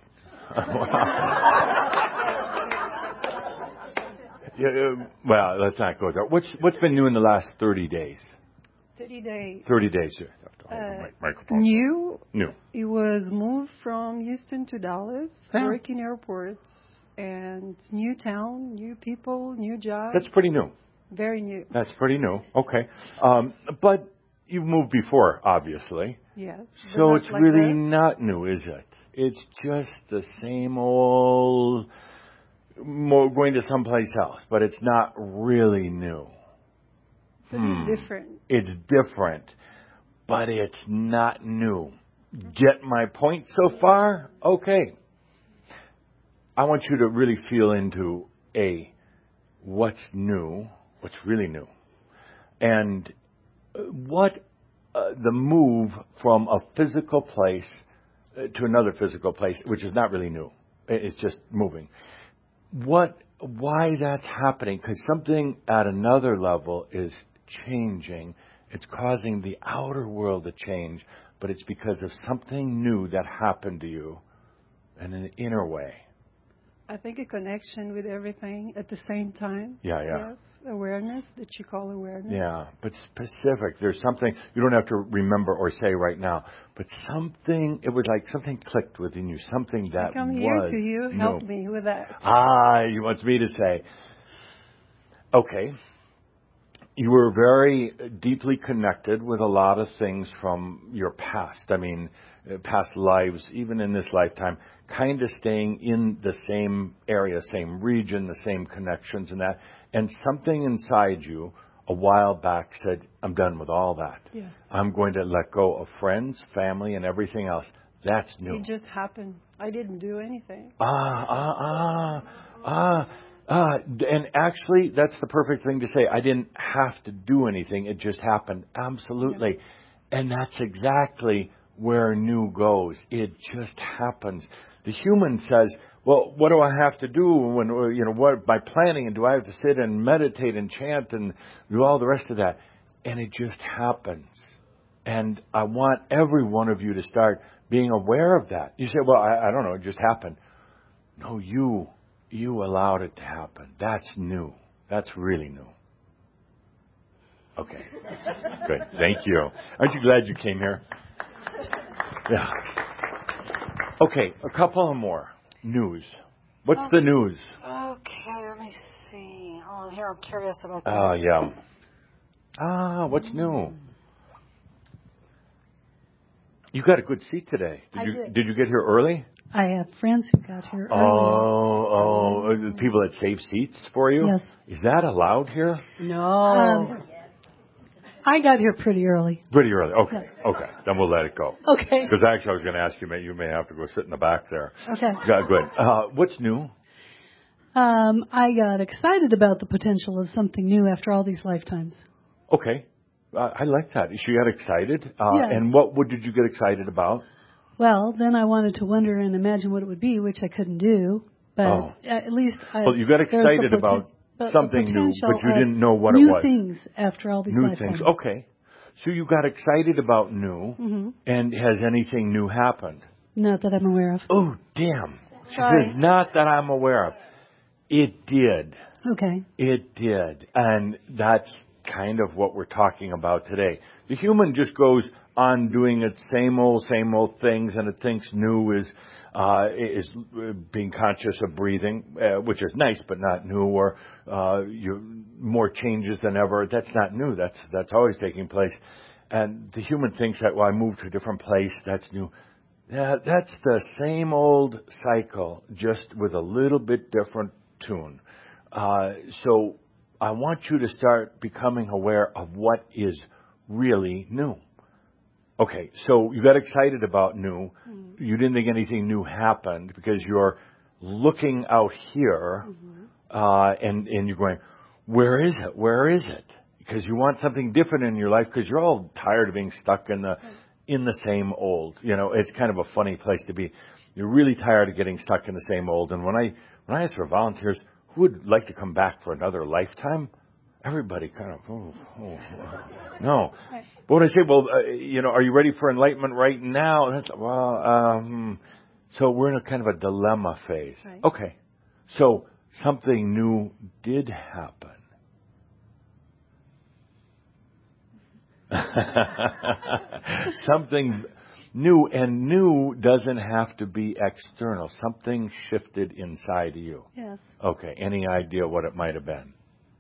[SPEAKER 2] Well, let's not go there. What's been new in the last 30 days?
[SPEAKER 5] 30 days.
[SPEAKER 2] 30 days. Microphone.
[SPEAKER 5] New.
[SPEAKER 2] New.
[SPEAKER 5] It was moved from Houston to Dallas, working airports, and new town, new people, new job.
[SPEAKER 2] That's pretty new.
[SPEAKER 5] Very new.
[SPEAKER 2] That's pretty new. Okay. But you've moved before, obviously.
[SPEAKER 5] Yes.
[SPEAKER 2] So it's really not new, is it? It's just the same old, going to someplace else, but it's not really new.
[SPEAKER 5] But it's different.
[SPEAKER 2] It's different, but it's not new. Get my point so far? Okay. I want you to really feel into what's new, what's really new, and what the move from a physical place to another physical place, which is not really new. It's just moving. Why that's happening? Because something at another level is changing. It's causing the outer world to change, but it's because of something new that happened to you in an inner way.
[SPEAKER 5] I think a connection with everything at the same time.
[SPEAKER 2] Yeah.
[SPEAKER 5] Yes, awareness that you call awareness.
[SPEAKER 2] Yeah, but specific. There's something, you don't have to remember or say right now, but something, it was like something clicked within you, something that
[SPEAKER 5] I come
[SPEAKER 2] was
[SPEAKER 5] here to you,
[SPEAKER 2] new.
[SPEAKER 5] help me with that.
[SPEAKER 2] He wants me to say, okay, you were very deeply connected with a lot of things from your past. I mean, past lives, even in this lifetime, kind of staying in the same area, same region, the same connections and that. And something inside you a while back said, I'm done with all that.
[SPEAKER 5] Yeah.
[SPEAKER 2] I'm going to let go of friends, family, and everything else. That's new.
[SPEAKER 5] It just happened. I didn't do anything.
[SPEAKER 2] And actually, that's the perfect thing to say. I didn't have to do anything. It just happened. Absolutely. Yeah. And that's exactly where new goes. It just happens. The human says, well, what do I have to do when, what, by planning, and do I have to sit and meditate and chant and do all the rest of that? And it just happens. And I want every one of you to start being aware of that. You say, well, I don't know, it just happened. No, you allowed it to happen. That's new. That's really new. Okay. Good. Thank you. Aren't you glad you came here? Yeah. Okay, a couple of more. News. What's the news?
[SPEAKER 1] Okay, let me see. Oh, here I'm curious about that.
[SPEAKER 2] Oh, yeah. What's new? You got a good seat today. Did you get here early?
[SPEAKER 6] I have friends who got here early.
[SPEAKER 2] People that save seats for you?
[SPEAKER 6] Yes.
[SPEAKER 2] Is that allowed here?
[SPEAKER 1] No.
[SPEAKER 6] I got here pretty early.
[SPEAKER 2] Pretty early. Okay.
[SPEAKER 6] Yeah.
[SPEAKER 2] Okay. Then we'll let it go.
[SPEAKER 6] Okay.
[SPEAKER 2] Because actually I was going to ask you, you may have to go sit in the back there.
[SPEAKER 6] Okay.
[SPEAKER 2] Yeah, good. What's new?
[SPEAKER 6] I got excited about the potential of something new after all these lifetimes.
[SPEAKER 2] Okay. I like that. She got excited.
[SPEAKER 6] Yes.
[SPEAKER 2] And what did you get excited about?
[SPEAKER 6] Well, then I wanted to wonder and imagine what it would be, which I couldn't do. But at least
[SPEAKER 2] well, you got excited about something new, but you didn't know what it was.
[SPEAKER 6] New things after all these lifetimes.
[SPEAKER 2] New things. Okay. So you got excited about new,
[SPEAKER 6] mm-hmm.
[SPEAKER 2] And has anything new happened?
[SPEAKER 6] Not that I'm aware of.
[SPEAKER 2] Oh, damn.
[SPEAKER 1] Sorry.
[SPEAKER 2] It's not that I'm aware of. It did.
[SPEAKER 6] Okay.
[SPEAKER 2] It did. And that's kind of what we're talking about today. The human just goes on doing its same old things, and it thinks new is being conscious of breathing, which is nice but not new, or more changes than ever. That's not new. That's always taking place. And the human thinks that, well, I moved to a different place. That's new. Yeah, that's the same old cycle, just with a little bit different tune. So I want you to start becoming aware of what is really new. Okay, so you got excited about new. Mm-hmm. You didn't think anything new happened because you're looking out here, mm-hmm. And you're going, where is it? Where is it? Because you want something different in your life because you're all tired of being stuck in the same old. It's kind of a funny place to be. You're really tired of getting stuck in the same old. And when I ask for volunteers, who would like to come back for another lifetime? Everybody kind of, no. But when I say, well, are you ready for enlightenment right now? And so we're in a kind of a dilemma phase. Right. Okay. So something new did happen. Something new, and new doesn't have to be external. Something shifted inside of you.
[SPEAKER 6] Yes.
[SPEAKER 2] Okay. Any idea what it might have been?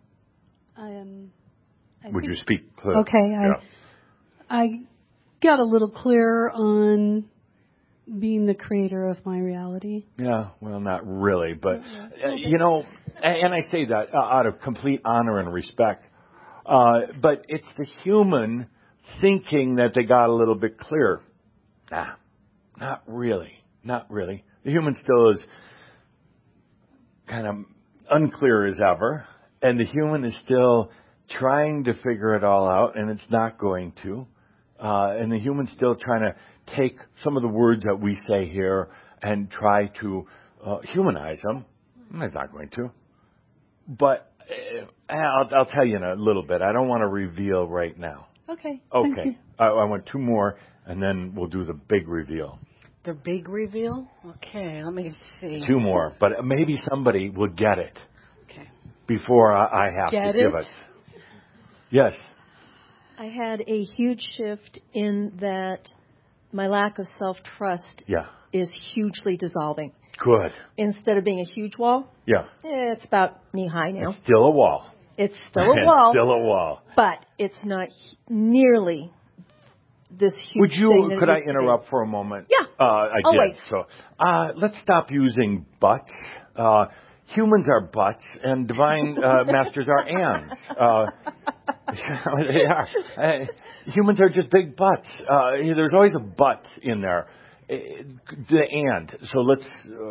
[SPEAKER 2] Would you speak clearly?
[SPEAKER 6] Okay. I got a little clearer on being the creator of my reality.
[SPEAKER 2] Yeah, well, not really, but, and I say that out of complete honor and respect, but it's the human thinking that they got a little bit clearer. Nah, not really. The human still is kind of unclear as ever. And the human is still trying to figure it all out, and it's not going to. And the human's still trying to take some of the words that we say here and try to humanize them. It's not going to. But I'll tell you in a little bit. I don't want to reveal right now.
[SPEAKER 1] Okay.
[SPEAKER 2] Okay. I want 2 more, and then we'll do the big reveal.
[SPEAKER 1] The big reveal? Okay, let me see.
[SPEAKER 2] 2 more, but maybe somebody will get it.
[SPEAKER 1] Okay.
[SPEAKER 2] Before I have to give it. Yes.
[SPEAKER 7] I had a huge shift in that my lack of self-trust is hugely dissolving.
[SPEAKER 2] Good.
[SPEAKER 7] Instead of being a huge wall, it's about knee-high now.
[SPEAKER 2] It's still a wall.
[SPEAKER 7] It's still a wall.
[SPEAKER 2] Still a wall.
[SPEAKER 7] But it's not nearly this huge thing.
[SPEAKER 2] Could I interrupt for a moment?
[SPEAKER 7] Yeah.
[SPEAKER 2] I did.
[SPEAKER 7] Wait.
[SPEAKER 2] So let's stop using buts. Humans are butts, and divine masters are ands. They are. Humans are just big butts. There's always a butt in there. The and. So let's...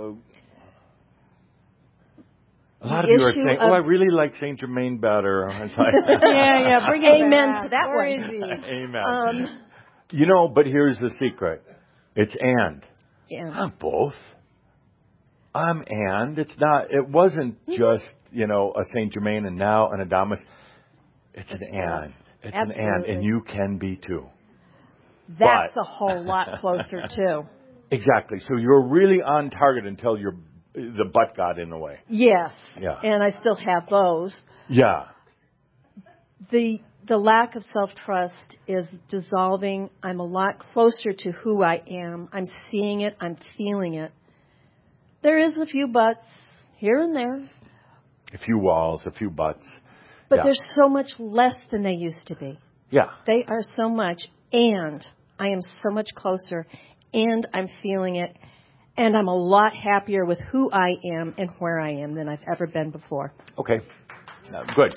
[SPEAKER 2] a lot of you are saying, I really like St. Germain better. It's like,
[SPEAKER 1] bring
[SPEAKER 7] amen to that
[SPEAKER 1] one.
[SPEAKER 2] Amen. But here's the secret. It's and.
[SPEAKER 7] Yeah.
[SPEAKER 2] I'm both. I'm and. It wasn't just, a St. Germain and now an Adamus. It's an and. It's an and you can be too.
[SPEAKER 7] That's a whole lot closer too.
[SPEAKER 2] Exactly. So you're really on target until the butt got in the way.
[SPEAKER 7] Yes.
[SPEAKER 2] Yeah.
[SPEAKER 7] And I still have those.
[SPEAKER 2] Yeah.
[SPEAKER 7] The lack of self-trust is dissolving. I'm a lot closer to who I am. I'm seeing it. I'm feeling it. There is a few butts here and there.
[SPEAKER 2] A few walls, a few butts.
[SPEAKER 7] But there's so much less than they used to be.
[SPEAKER 2] Yeah.
[SPEAKER 7] They are so much. And I am so much closer. And I'm feeling it. And I'm a lot happier with who I am and where I am than I've ever been before.
[SPEAKER 2] Okay. Good.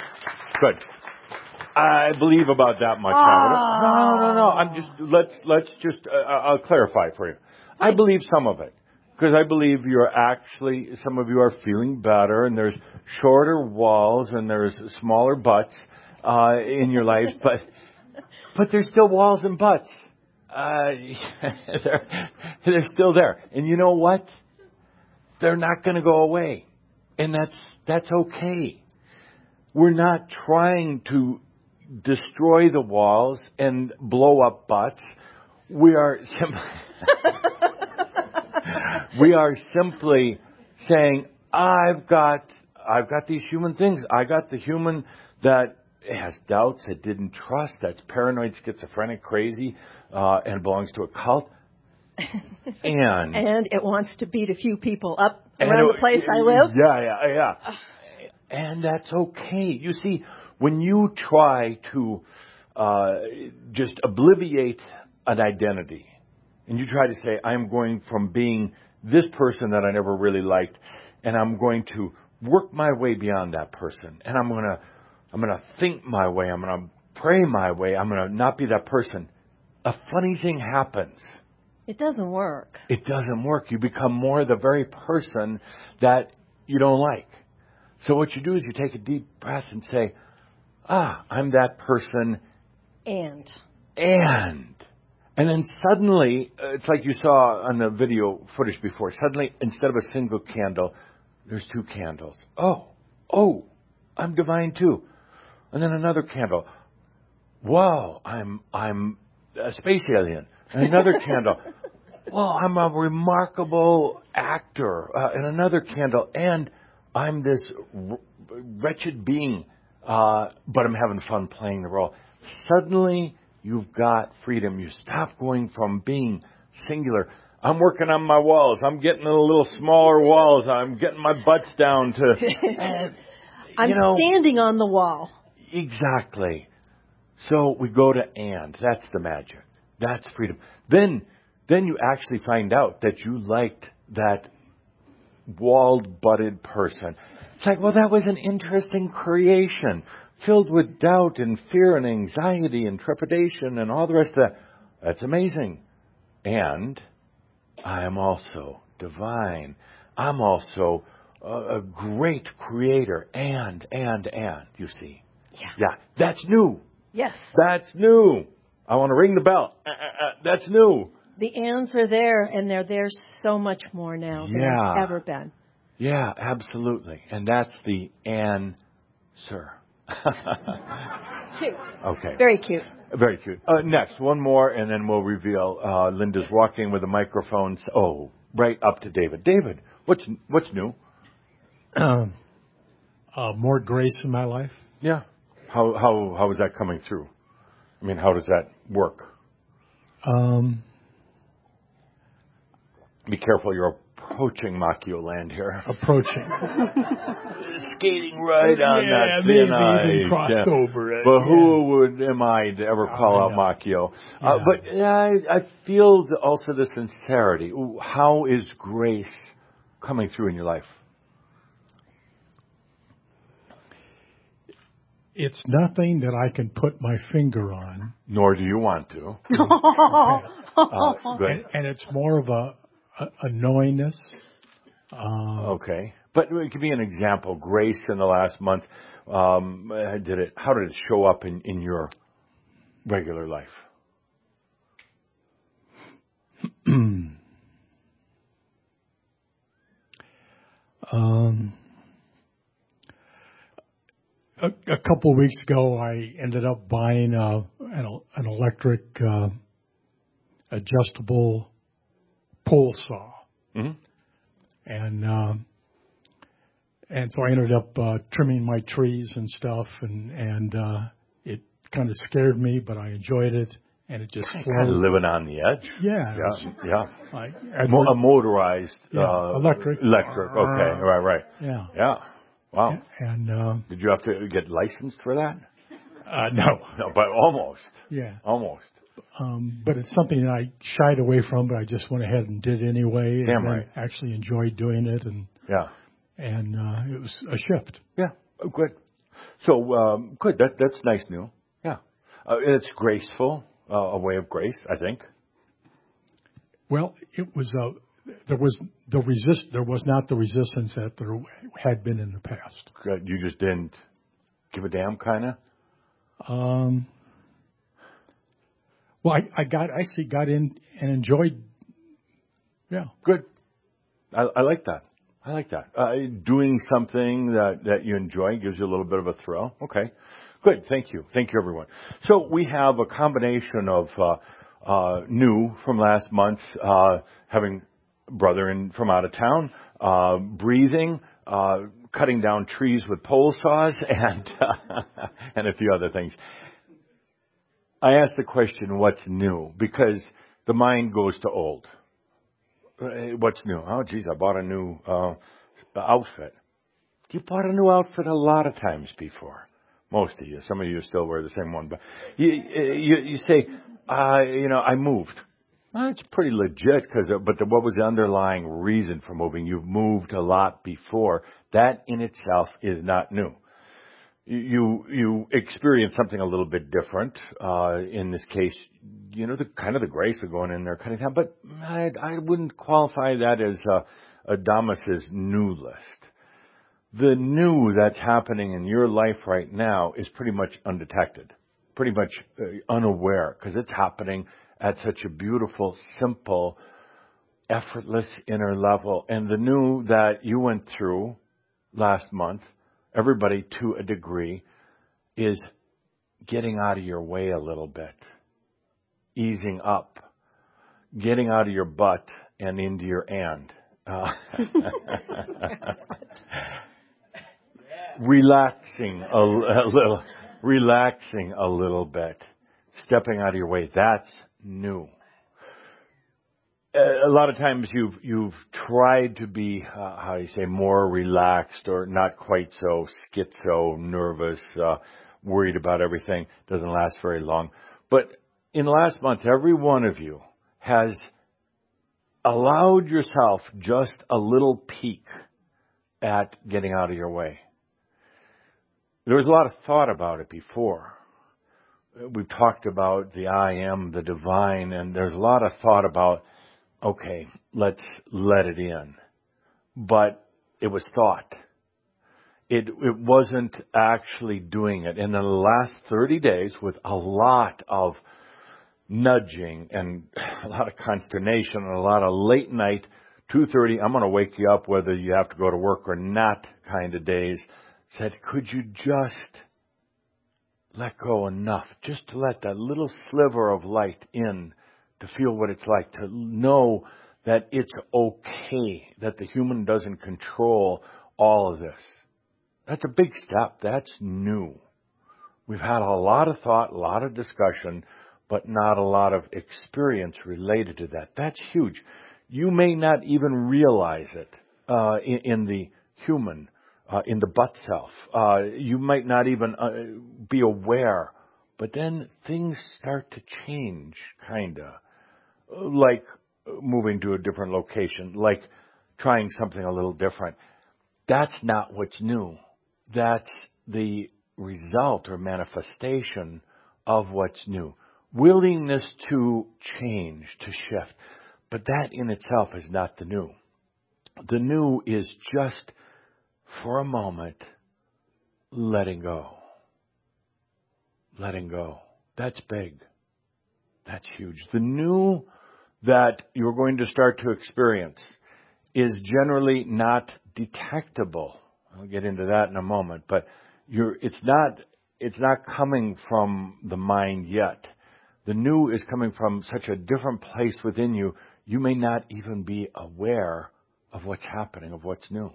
[SPEAKER 2] I believe about that much. No. I'm just, let's just, I'll clarify for you. I believe some of it. Because I believe some of you are feeling better, and there's shorter walls and there's smaller butts in your life, but there's still walls and butts. They're still there. And you know what? They're not going to go away. And that's okay. We're not trying to destroy the walls and blow up butts. We are simply saying, I've got these human things. I got the human that has doubts, that didn't trust, that's paranoid, schizophrenic, crazy, and belongs to a cult. And
[SPEAKER 7] it wants to beat a few people up around the place I live.
[SPEAKER 2] Yeah. And that's okay. You see, when you try to just obliviate an identity, and you try to say, I'm going from being this person that I never really liked, and I'm going to work my way beyond that person, and I'm going to think my way, I'm going to pray my way, I'm going to not be that person. A funny thing happens.
[SPEAKER 7] It doesn't work.
[SPEAKER 2] It doesn't work. You become more the very person that you don't like. So what you do is you take a deep breath and say, I'm that person.
[SPEAKER 7] And
[SPEAKER 2] then suddenly, it's like you saw on the video footage before, suddenly instead of a single candle, there's 2 candles. Oh, I'm divine too. And then another candle. Wow, I'm a space alien. And another candle. Well, I'm a remarkable actor. And another candle. And I'm this wretched being, but I'm having fun playing the role. Suddenly, you've got freedom. You stop going from being singular. I'm working on my walls. I'm getting a little smaller walls. I'm getting my butts down to...
[SPEAKER 7] I'm standing on the wall.
[SPEAKER 2] Exactly. So we go to and. That's the magic. That's freedom. Then you actually find out that you liked that walled-butted person. It's like, well, that was an interesting creation, filled with doubt and fear and anxiety and trepidation and all the rest of that. That's amazing. And I am also divine. I'm also a great creator, and, you see. Yeah. That's new.
[SPEAKER 7] Yes.
[SPEAKER 2] That's new. I want to ring the bell. That's new.
[SPEAKER 7] The ands are there, and they're there so much more now than they've ever been.
[SPEAKER 2] Yeah, absolutely. And that's the answer.
[SPEAKER 7] Cute.
[SPEAKER 2] Okay.
[SPEAKER 7] Very cute.
[SPEAKER 2] Very cute. Next, one more, and then we'll reveal. Linda's walking with the microphones. Oh, right up to David. David, what's new?
[SPEAKER 8] More grace in my life.
[SPEAKER 2] Yeah. How is that coming through? I mean, how does that work? Be careful, you're approaching Machio land here.
[SPEAKER 8] Approaching.
[SPEAKER 2] Skating right on that thin ice.
[SPEAKER 8] Even crossed over it.
[SPEAKER 2] But who am I to ever call out Machio? But I feel also the sincerity. How is grace coming through in your life?
[SPEAKER 8] It's nothing that I can put my finger on.
[SPEAKER 2] Nor do you want to.
[SPEAKER 8] And it's more of a knowingness.
[SPEAKER 2] Okay. But it could be an example. Grace in the last month, how did it show up in your regular life?
[SPEAKER 8] A couple of weeks ago, I ended up buying an electric adjustable pole saw, and so I ended up trimming my trees and stuff, and it kind of scared me, but I enjoyed it, and it just flowed.
[SPEAKER 2] Kind of living on the edge.
[SPEAKER 8] Yeah.
[SPEAKER 2] A motorized
[SPEAKER 8] electric.
[SPEAKER 2] Okay, right. Yeah. Wow.
[SPEAKER 8] And
[SPEAKER 2] did you have to get licensed for that?
[SPEAKER 8] No,
[SPEAKER 2] but almost.
[SPEAKER 8] Yeah,
[SPEAKER 2] almost.
[SPEAKER 8] But it's something that I shied away from, but I just went ahead and did anyway.
[SPEAKER 2] Damn right.
[SPEAKER 8] Actually enjoyed doing it, and it was a shift.
[SPEAKER 2] Yeah, good. So good. That's nice new. Yeah, it's graceful, a way of grace, I think.
[SPEAKER 8] Well, it was there was not the resistance that there had been in the past.
[SPEAKER 2] Good. You just didn't give a damn, kind of.
[SPEAKER 8] Well, I got in and enjoyed. Yeah.
[SPEAKER 2] Good. I like that. Doing something that you enjoy gives you a little bit of a thrill. Okay. Good. Thank you, everyone. So we have a combination of new from last month, having brother from out of town, breathing, cutting down trees with pole saws, and a few other things. I asked the question, what's new? Because the mind goes to old. What's new? Oh, geez, I bought a new outfit. You bought a new outfit a lot of times before. Most of you. Some of you still wear the same one. But you say, I moved. Well, it's pretty legit, but what was the underlying reason for moving? You've moved a lot before. That in itself is not new. You experience something a little bit different. In this case, the grace of going in there cutting down. But I wouldn't qualify that as Adamas's new list. The new that's happening in your life right now is pretty much undetected, pretty much unaware, because it's happening at such a beautiful, simple, effortless inner level. And the new that you went through last month, everybody to a degree, is getting out of your way a little bit, easing up, getting out of your butt and into your and. Relaxing a little bit, stepping out of your way. That's new. A lot of times you've tried to be, more relaxed or not quite so schizo, nervous, worried about everything. Doesn't last very long. But in the last month, every one of you has allowed yourself just a little peek at getting out of your way. There was a lot of thought about it before. We've talked about the I am, the divine, and there's a lot of thought about, okay, let's let it in. But It was thought. It wasn't actually doing it. And in the last 30 days, with a lot of nudging and a lot of consternation and a lot of late night, 2:30, I'm going to wake you up whether you have to go to work or not kind of days, said, could you just let go enough, just to let that little sliver of light in, to feel what it's like, to know that it's okay, that the human doesn't control all of this. That's a big step. That's new. We've had a lot of thought, a lot of discussion, but not a lot of experience related to that. That's huge. You may not even realize it in the human, in the butt self. You might not even be aware. But then things start to change, kind of. Like moving to a different location, like trying something a little different. That's not what's new. That's the result or manifestation of what's new. Willingness to change, to shift. But that in itself is not the new. The new is just, for a moment, letting go. Letting go. That's big. That's huge. The new that you're going to start to experience is generally not detectable. I'll get into that in a moment, but it's not coming from the mind yet. The new is coming from such a different place within you, you may not even be aware of what's happening, of what's new.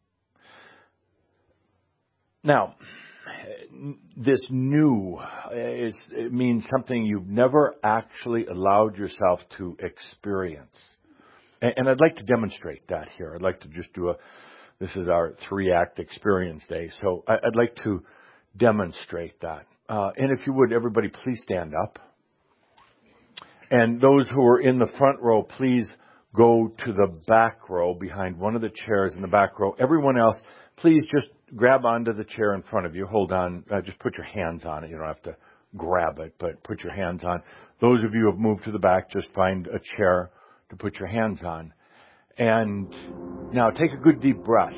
[SPEAKER 2] Now, this new it means something you've never actually allowed yourself to experience. And I'd like to demonstrate that here. I'd like to just this is our 3-act experience day, so I'd like to demonstrate that. And if you would, everybody please stand up. And those who are in the front row, please go to the back row behind one of the chairs in the back row. Everyone else, please just grab onto the chair in front of you. Hold on. Just put your hands on it. You don't have to grab it, but put your hands on. Those of you who have moved to the back, just find a chair to put your hands on. And now take a good deep breath.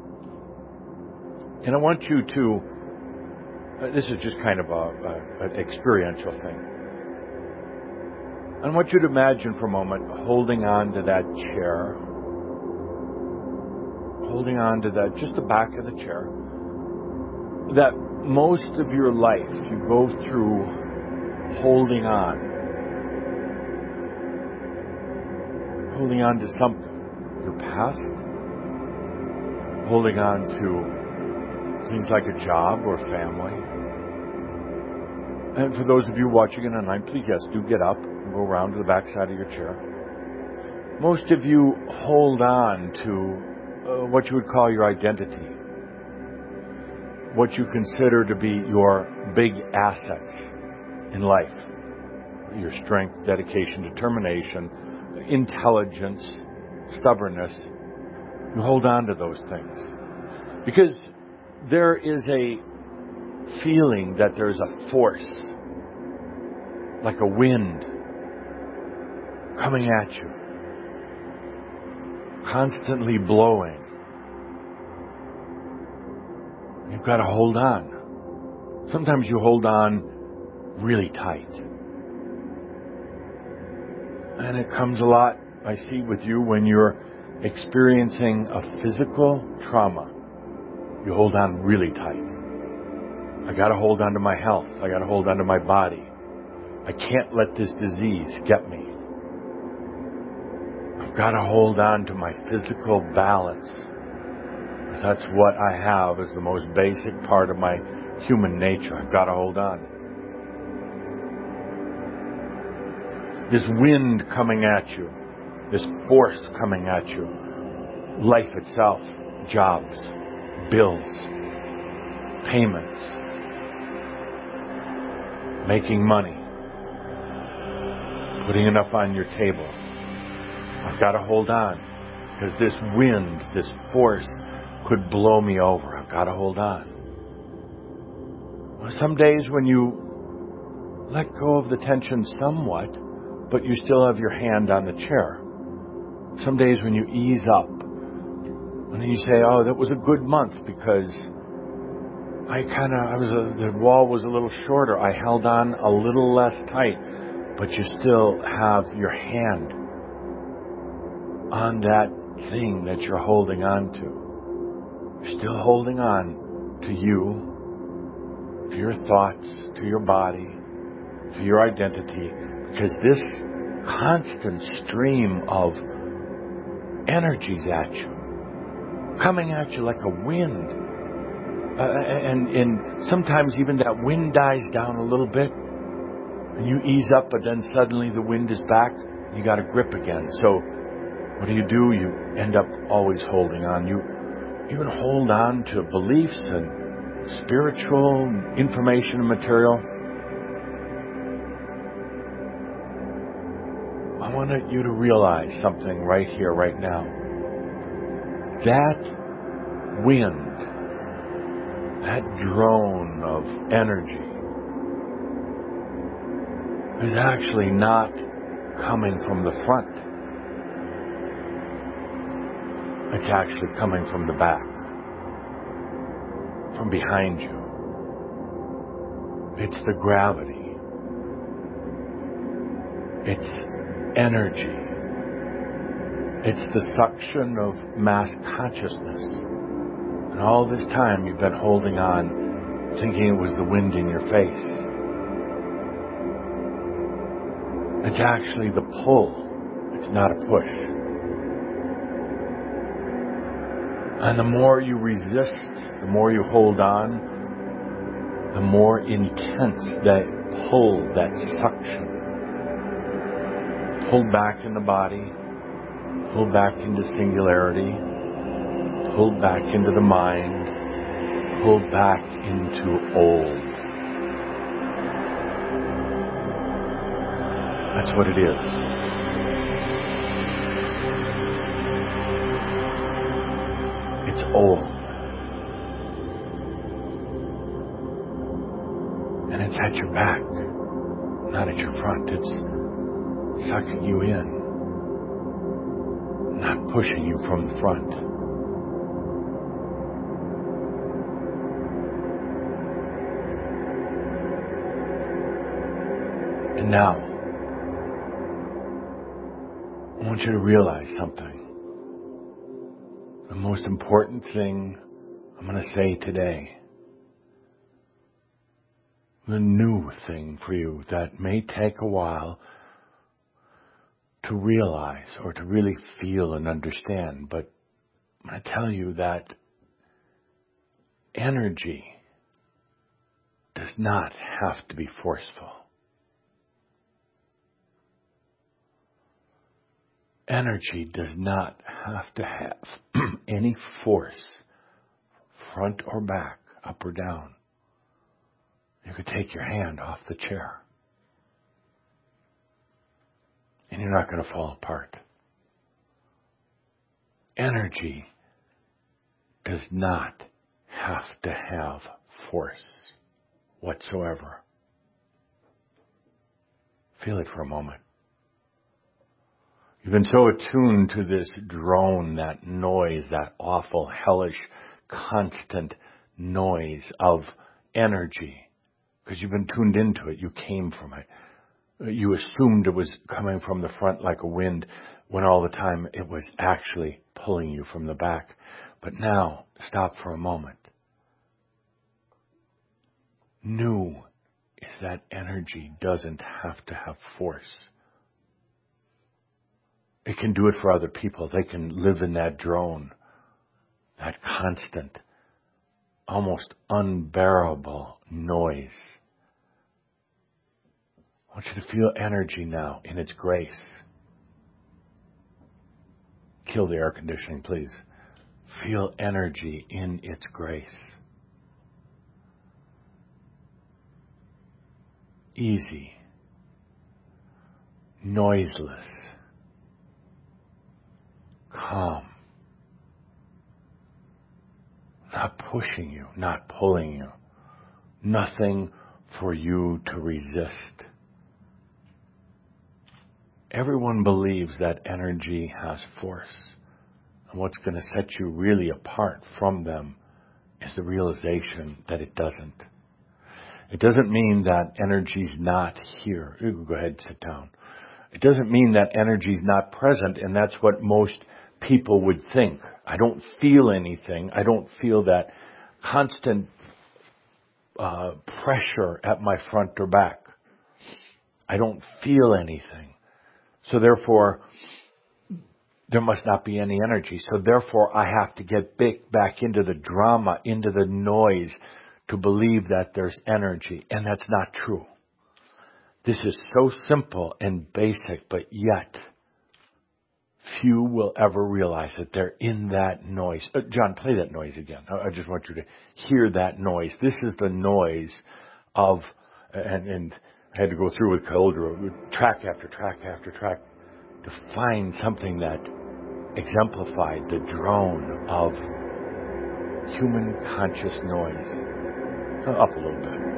[SPEAKER 2] And I want you to, this is just kind of an experiential thing. I want you to imagine for a moment holding on to that chair, holding on to that, just the back of the chair, that most of your life you go through holding on to something, your past, holding on to things like a job or family. And for those of you watching it online, please, yes, do get up and go around to the back side of your chair. Most of you hold on to what you would call your identity, what you consider to be your big assets in life, your strength, dedication, determination, intelligence, stubbornness. You hold on to those things because there is a feeling that there's a force, like a wind, coming at you, constantly blowing. You've got to hold on. Sometimes you hold on really tight. And it comes a lot, I see, with you when you're experiencing a physical trauma. You hold on really tight. I got to hold on to my health. I got to hold on to my body. I can't let this disease get me. I've got to hold on to my physical balance. Because that's what I have as the most basic part of my human nature. I've got to hold on. This wind coming at you, this force coming at you, life itself, jobs, bills, payments, making money, putting enough on your table. I've got to hold on because this wind, this force could blow me over. I've got to hold on. Well, some days when you let go of the tension somewhat, but you still have your hand on the chair. Some days when you ease up, And then you say, oh, that was a good month because the wall was a little shorter. I held on a little less tight, but you still have your hand on that thing that you're holding on to. You're still holding on to you, to your thoughts, to your body, to your identity, because this constant stream of energies at you, coming at you like a wind. And sometimes even that wind dies down a little bit, and you ease up, but then suddenly the wind is back. You got a grip again. So what do? You end up always holding on. You even hold on to beliefs and spiritual information and material. I want you to realize something right here, right now. That wind, that drone of energy, is actually not coming from the front. It's actually coming from the back, from behind you. It's the gravity. It's energy. It's the suction of mass consciousness. And all this time you've been holding on, thinking it was the wind in your face. It's actually the pull. It's not a push. And the more you resist, the more you hold on, the more intense that pull, that suction. Pull back in the body, pull back into singularity, pull back into the mind, pull back into old. That's what it is. It's old. And it's at your back, not at your front. It's sucking you in, not pushing you from the front. And now, I want you to realize something. The most important thing I'm going to say today, the new thing for you that may take a while to realize or to really feel and understand, but I'm going to tell you that energy does not have to be forceful. Energy does not have to have any force, front or back, up or down. You could take your hand off the chair, and you're not going to fall apart. Energy does not have to have force whatsoever. Feel it for a moment. You've been so attuned to this drone, that noise, that awful, hellish, constant noise of energy, because you've been tuned into it. You came from it. You assumed it was coming from the front like a wind, when all the time it was actually pulling you from the back. But now, stop for a moment. New is that energy doesn't have to have force. It can do it for other people. They can live in that drone, that constant, almost unbearable noise. I want you to feel energy now in its grace. Kill the air conditioning, please. Feel energy in its grace. Easy. Noiseless. Calm. Not pushing you, not pulling you. Nothing for you to resist. Everyone believes that energy has force. And what's going to set you really apart from them is the realization that it doesn't. It doesn't mean that energy's not here. Go ahead, sit down. It doesn't mean that energy's not present, and that's what most people would think. I don't feel anything. I don't feel that constant pressure at my front or back. I don't feel anything. So therefore, there must not be any energy. So therefore, I have to get back into the drama, into the noise, to believe that there's energy. And that's not true. This is so simple and basic, but yet few will ever realize that they're in that noise. John, play that noise again. I just want you to hear that noise. This is the noise of, and I had to go through with Cauldre, track after track after track, to find something that exemplified the drone of human conscious noise. Up a little bit.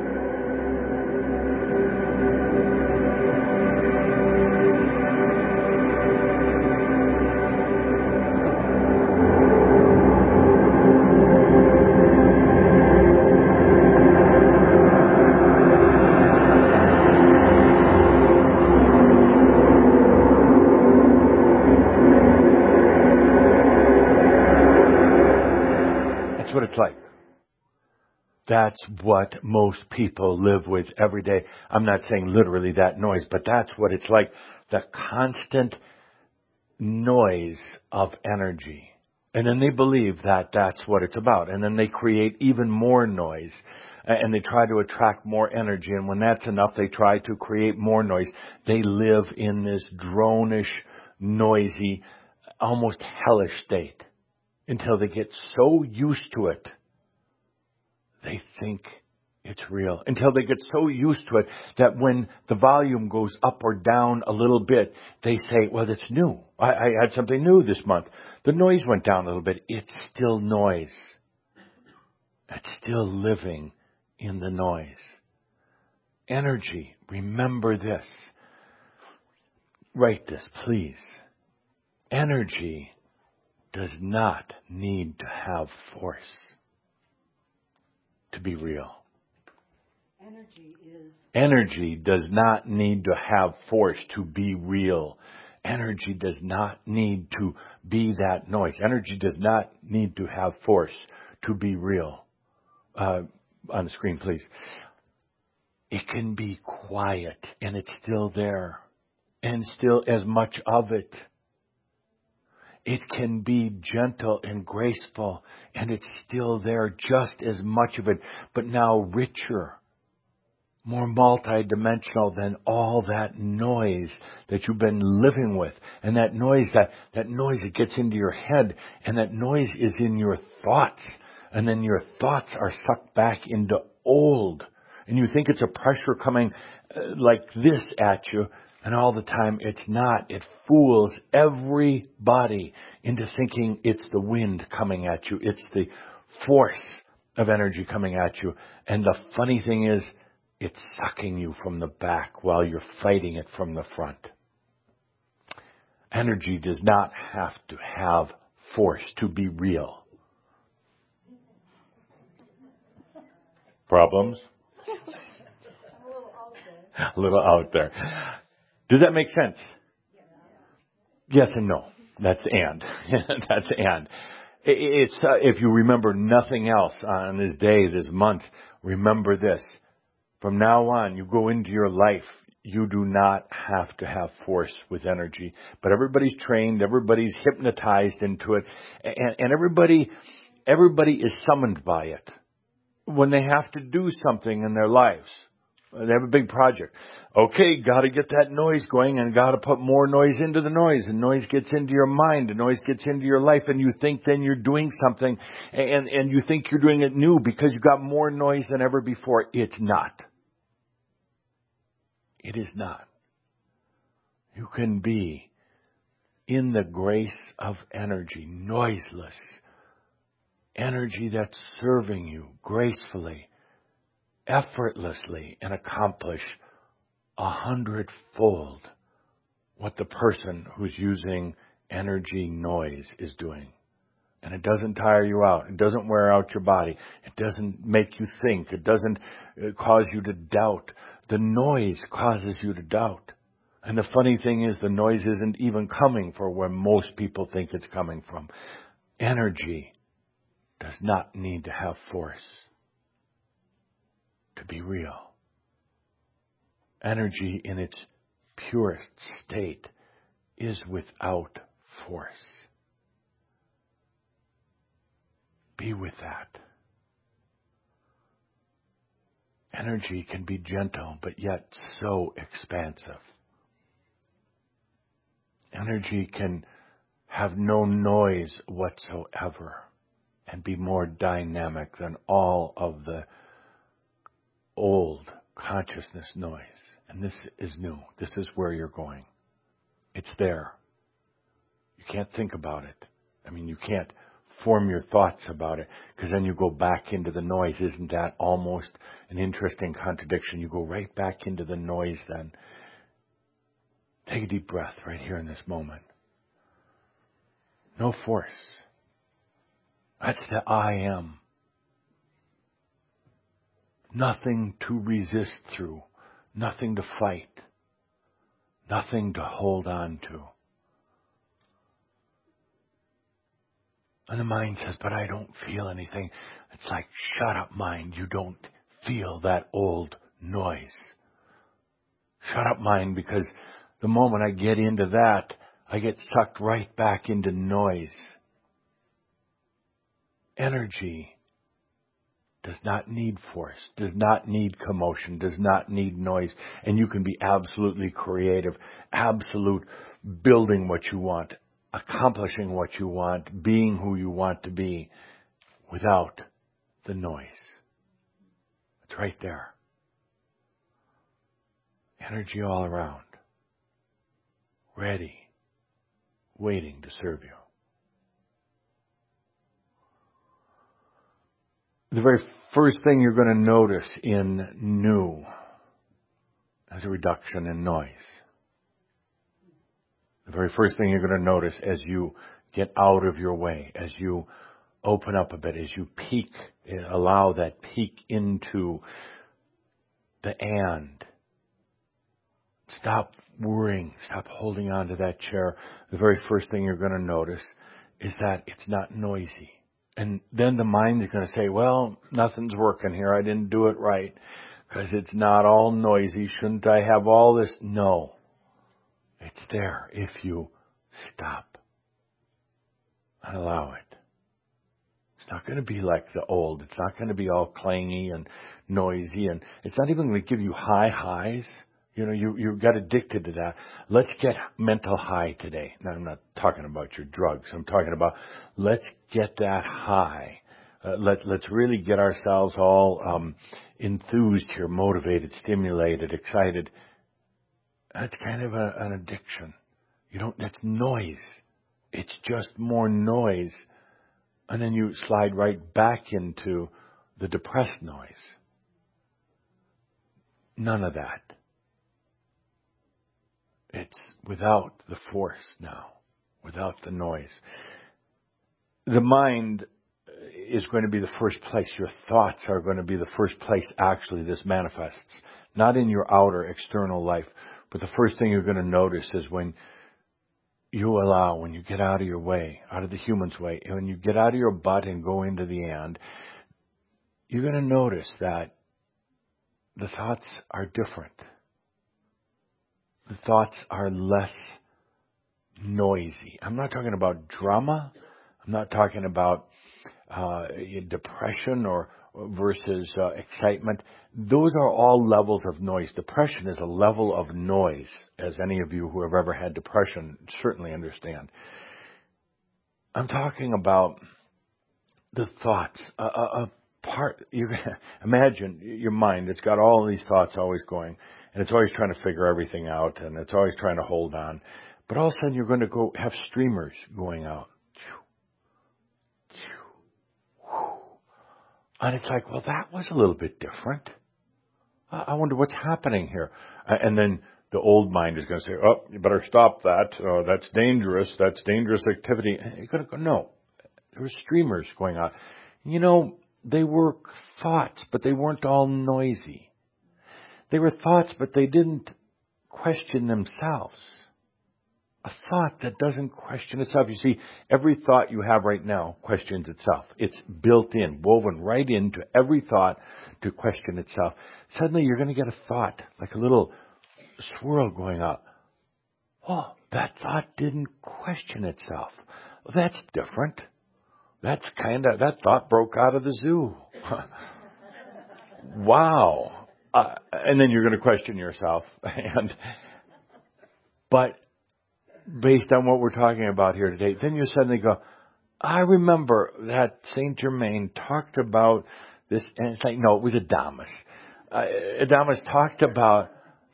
[SPEAKER 2] That's what it's like. That's what most people live with every day. I'm not saying literally that noise, but that's what it's like. The constant noise of energy. And then they believe that that's what it's about. And then they create even more noise. And they try to attract more energy. And when that's enough, they try to create more noise. They live in this dronish, noisy, almost hellish state until they get so used to it. They think it's real. Until they get so used to it that when the volume goes up or down a little bit, they say, well, it's new. I had something new this month. The noise went down a little bit. It's still noise. It's still living in the noise. Energy. Remember this. Write this, please. Energy does not need to have force to be real. Energy does not need to have force to be real. Energy does not need to be that noise. Energy does not need to have force to be real. On the screen, please. It can be quiet and it's still there. And still as much of it. It can be gentle and graceful, and it's still there, just as much of it, but now richer, more multidimensional than all that noise that you've been living with. And that noise that gets into your head, and that noise is in your thoughts, and then your thoughts are sucked back into old. And you think it's a pressure coming like this at you, and all the time it's not. It fools everybody into thinking it's the wind coming at you. It's the force of energy coming at you. And the funny thing is, it's sucking you from the back while you're fighting it from the front. Energy does not have to have force to be real. Problems? A little out there. Does that make sense? Yes and no. That's and. That's and. It's if you remember nothing else on this day, this month, remember this. From now on, you go into your life, you do not have to have force with energy. But everybody's trained, everybody's hypnotized into it, and everybody is summoned by it. When they have to do something in their lives, they have a big project. Okay, got to get that noise going and got to put more noise into the noise. And noise gets into your mind and noise gets into your life. And you think then you're doing something and you think you're doing it new because you got more noise than ever before. It's not. It is not. You can be in the grace of energy, noiseless. Energy that's serving you gracefully, effortlessly, and accomplish 100-fold what the person who's using energy noise is doing. And it doesn't tire you out. It doesn't wear out your body. It doesn't make you think. It doesn't cause you to doubt. The noise causes you to doubt. And the funny thing is, the noise isn't even coming from where most people think it's coming from. Energy does not need to have force to be real. Energy in its purest state is without force. Be with that. Energy can be gentle, but yet so expansive. Energy can have no noise whatsoever and be more dynamic than all of the old consciousness noise. And this is new. This is where you're going. It's there. You can't think about it. I mean, you can't form your thoughts about it, because then you go back into the noise. Isn't that almost an interesting contradiction? You go right back into the noise then. Take a deep breath right here in this moment. No force. That's the I am. Nothing to resist through. Nothing to fight. Nothing to hold on to. And the mind says, but I don't feel anything. It's like, shut up, mind. You don't feel that old noise. Shut up, mind, because the moment I get into that, I get sucked right back into noise. Energy does not need force, does not need commotion, does not need noise. And you can be absolutely creative, absolute building what you want, accomplishing what you want, being who you want to be without the noise. It's right there. Energy all around. Ready. Waiting to serve you. The very first thing you're going to notice in new is a reduction in noise. The very first thing you're going to notice as you get out of your way, as you open up a bit, as you peek, allow that peek into the and. Stop worrying. Stop holding on to that chair. The very first thing you're going to notice is that it's not noisy. And then the mind's going to say, well, nothing's working here. I didn't do it right because it's not all noisy. Shouldn't I have all this? No. It's there if you stop and allow it. It's not going to be like the old. It's not going to be all clangy and noisy. And it's not even going to give you high highs. You know, you got addicted to that. Let's get mental high today. Now, I'm not talking about your drugs. I'm talking about let's get that high. Let's really get ourselves all enthused here, motivated, stimulated, excited. That's kind of an addiction. That's noise. It's just more noise. And then you slide right back into the depressed noise. None of that. It's without the force now, without the noise. The mind is going to be the first place. Your thoughts are going to be the first place actually this manifests. Not in your outer external life, but the first thing you're going to notice is when you allow, when you get out of your way, out of the human's way, and when you get out of your butt and go into the and, you're going to notice that the thoughts are different. The thoughts are less noisy. I'm not talking about drama. I'm not talking about depression or versus excitement. Those are all levels of noise. Depression is a level of noise, as any of you who have ever had depression certainly understand. I'm talking about the thoughts. Imagine your mind. It's got all these thoughts always going. And it's always trying to figure everything out, and it's always trying to hold on. But all of a sudden, you're going to go have streamers going out. And it's like, well, that was a little bit different. I wonder what's happening here. And then the old mind is going to say, oh, you better stop that. That's dangerous. That's dangerous activity. And you're going to go, no. There were streamers going on. You know, they were thoughts, but they weren't all noisy. They were thoughts, but they didn't question themselves. A thought that doesn't question itself. You see, every thought you have right now questions itself. It's built in, woven right into every thought to question itself. Suddenly you're going to get a thought, like a little swirl going up. Oh, that thought didn't question itself. Well, that's different. That thought broke out of the zoo. Wow. And then you're going to question yourself. But based on what we're talking about here today, then you suddenly go, I remember that Saint Germain talked about this, and it's like, no, it was Adamus. Adamus talked about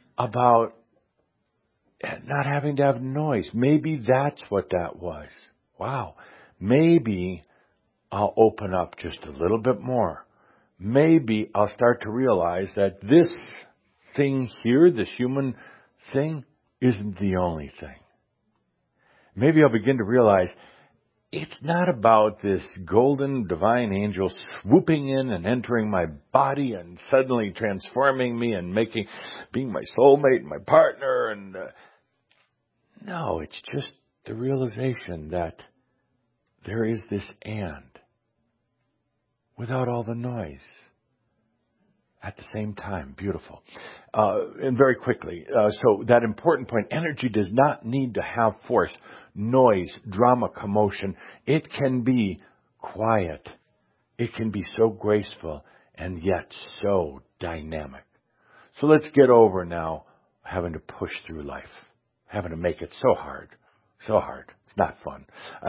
[SPEAKER 2] not having to have noise. Maybe that's what that was. Wow. Maybe I'll open up just a little bit more. Maybe I'll start to realize that this thing here, this human thing, isn't the only thing. Maybe I'll begin to realize it's not about this golden divine angel swooping in and entering my body and suddenly transforming me and being my soulmate, my partner. And no, it's just the realization that there is this and without all the noise. At the same time, beautiful. And very quickly, so that important point, energy does not need to have force, noise, drama, commotion. It can be quiet. It can be so graceful and yet so dynamic. So let's get over now having to push through life, having to make it so hard. So hard. It's not fun.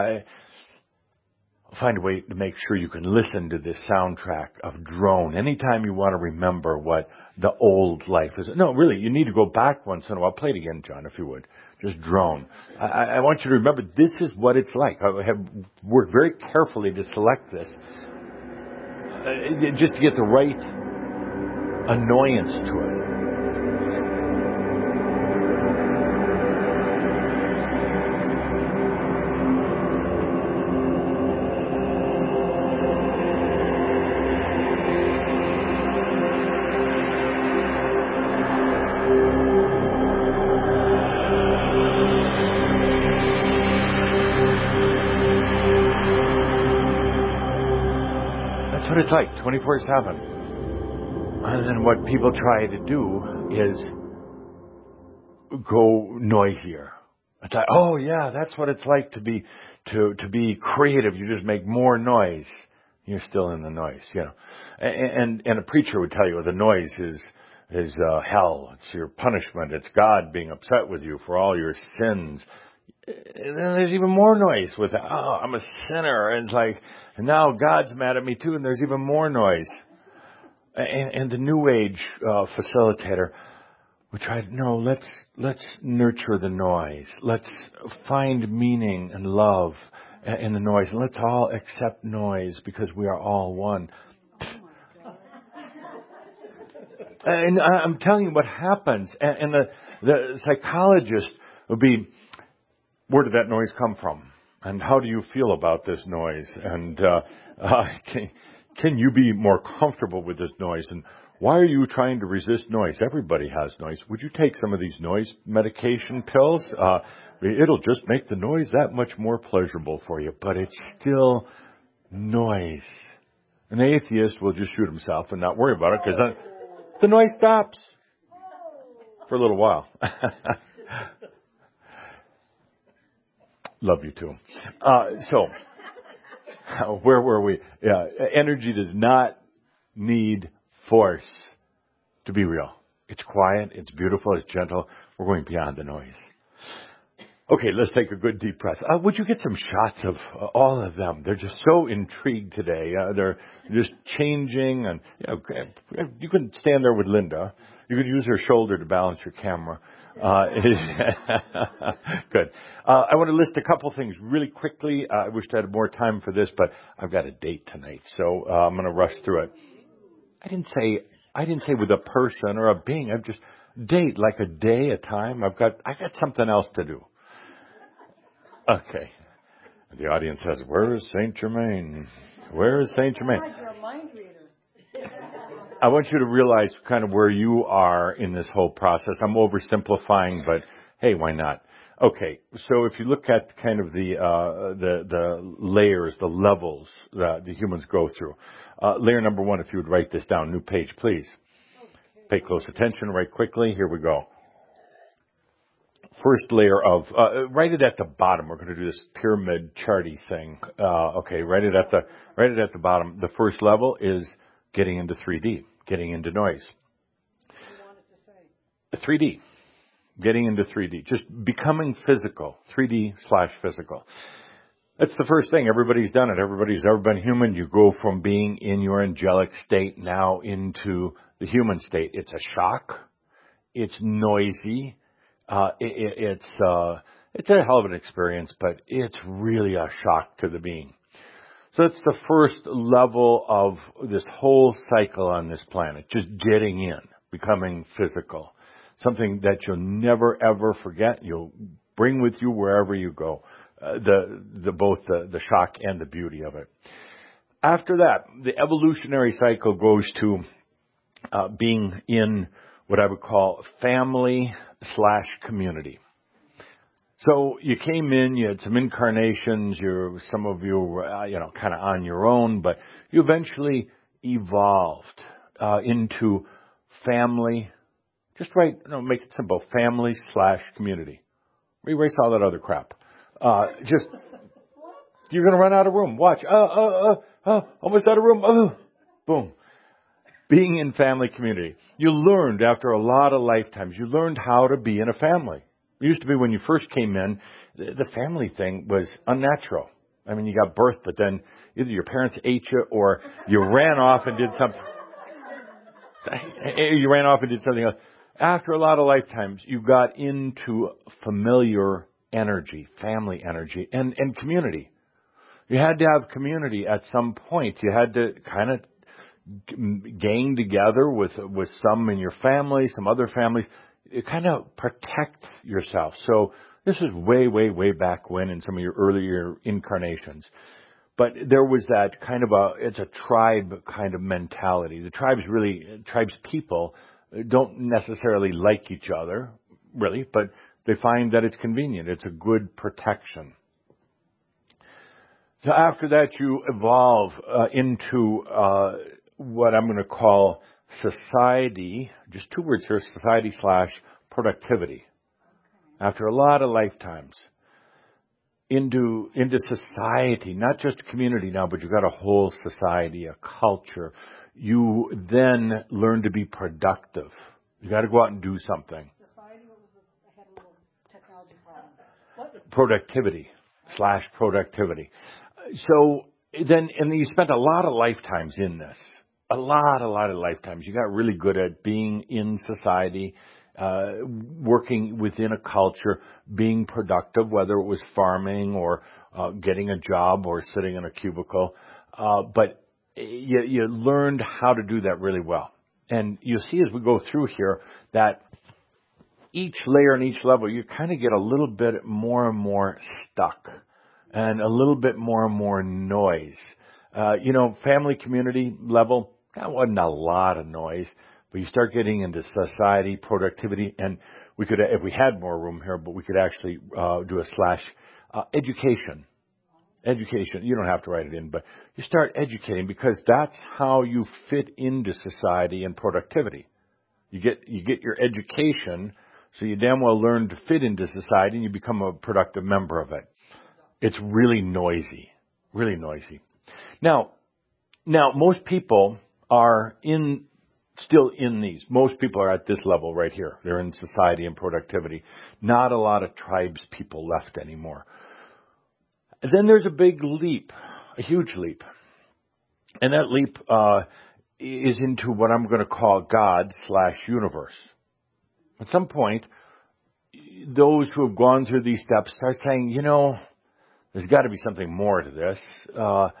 [SPEAKER 2] Find a way to make sure you can listen to this soundtrack of Drone anytime you want to remember what the old life is. No, really, you need to go back once in a while. Play it again, John, if you would. Just Drone. I want you to remember this is what it's like. I have worked very carefully to select this. Just to get the right annoyance to it. What it's like, 24/7. And then what people try to do is go noisier. It's like, oh yeah, that's what it's like to be creative. You just make more noise. You're still in the noise, you know. And a preacher would tell you the noise is hell. It's your punishment. It's God being upset with you for all your sins. And then there's even more noise with, I'm a sinner. And it's like, and now God's mad at me too, and there's even more noise. And the New Age facilitator would try let's nurture the noise. Let's find meaning and love in the noise. And let's all accept noise because we are all one. And I'm telling you what happens. And the psychologist would be, where did that noise come from? And how do you feel about this noise? And can you be more comfortable with this noise? And why are you trying to resist noise? Everybody has noise. Would you take some of these noise medication pills? It'll just make the noise that much more pleasurable for you. But it's still noise. An atheist will just shoot himself and not worry about it because the noise stops for a little while. Love you too. So, where were we? Yeah, energy does not need force to be real. It's quiet, it's beautiful, it's gentle. We're going beyond the noise. Okay, let's take a good deep breath. Would you get some shots of all of them? They're just so intrigued today. They're just changing, and you can stand there with Linda. You could use her shoulder to balance your camera. Good. I want to list a couple things really quickly. I wish I had more time for this, but I've got a date tonight, so I'm going to rush through it. I didn't say with a person or a being. Date, like a day, a time. I got something else to do. Okay. The audience says, "Where is Saint Germain? Where is Saint Germain?"
[SPEAKER 1] You're a mind reader.
[SPEAKER 2] I want you to realize kind of where you are in this whole process. I'm oversimplifying, but hey, why not? Okay, so if you look at kind of the layers, the levels that the humans go through, layer number 1, if you would write this down, new page, please. Pay close attention, write quickly. Here we go. First layer of, write it at the bottom. We're going to do this pyramid charty thing. Okay, write it at the bottom. The first level is getting into 3D, getting into noise.
[SPEAKER 1] What do you want it to say?
[SPEAKER 2] 3D. Getting into 3D. Just becoming physical. 3D/physical. That's the first thing. Everybody's done it. Everybody's ever been human. You go from being in your angelic state now into the human state. It's a shock. It's noisy. It's a hell of an experience, but it's really a shock to the being. So it's the first level of this whole cycle on this planet. Just getting in, becoming physical. Something that you'll never ever forget. You'll bring with you wherever you go. Both the shock and the beauty of it. After that, the evolutionary cycle goes to being in what I would call family/community. So you came in, you had some incarnations, some of you were, kind of on your own, but you eventually evolved into family. Just make it simple, family/community. Erase all that other crap. You're going to run out of room. Watch. Almost out of room. Boom. Being in family community. You learned after a lot of lifetimes, you learned how to be in a family. It used to be when you first came in, the family thing was unnatural. I mean, you got birth, but then either your parents ate you or you ran off and did something. Else. After a lot of lifetimes, you got into familiar energy, family energy, and community. You had to have community at some point. You had to kind of gang together with some in your family, some other families. You kind of protect yourself. So this is way, way, way back when in some of your earlier incarnations. But there was that kind of it's a tribe kind of mentality. The tribes people don't necessarily like each other, really, but they find that it's convenient. It's a good protection. So after that, you evolve into what I'm going to call society, just 2 words here, society/productivity. After a lot of lifetimes, into society, not just community now, but you've got a whole society, a culture. You then learn to be productive. You got to go out and do something.
[SPEAKER 1] Society, what was I had a little technology problem. What?
[SPEAKER 2] Productivity/productivity. So then you spent a lot of lifetimes in this. A lot of lifetimes. You got really good at being in society, working within a culture, being productive, whether it was farming or getting a job or sitting in a cubicle. But you learned how to do that really well. And you'll see as we go through here that each layer and each level, you kind of get a little bit more and more stuck and a little bit more and more noise. Family community level, that wasn't a lot of noise, but you start getting into society, productivity, and we could, if we had more room here, but we could actually do a / education. Education, you don't have to write it in, but you start educating because that's how you fit into society and productivity. You get your education, so you damn well learn to fit into society and you become a productive member of it. It's really noisy. Really noisy. Now most people are still in these. Most people are at this level right here. They're in society and productivity. Not a lot of tribes people left anymore. And then there's a big leap, a huge leap. And that leap is into what I'm going to call God/universe. At some point, those who have gone through these steps start saying, there's got to be something more to this.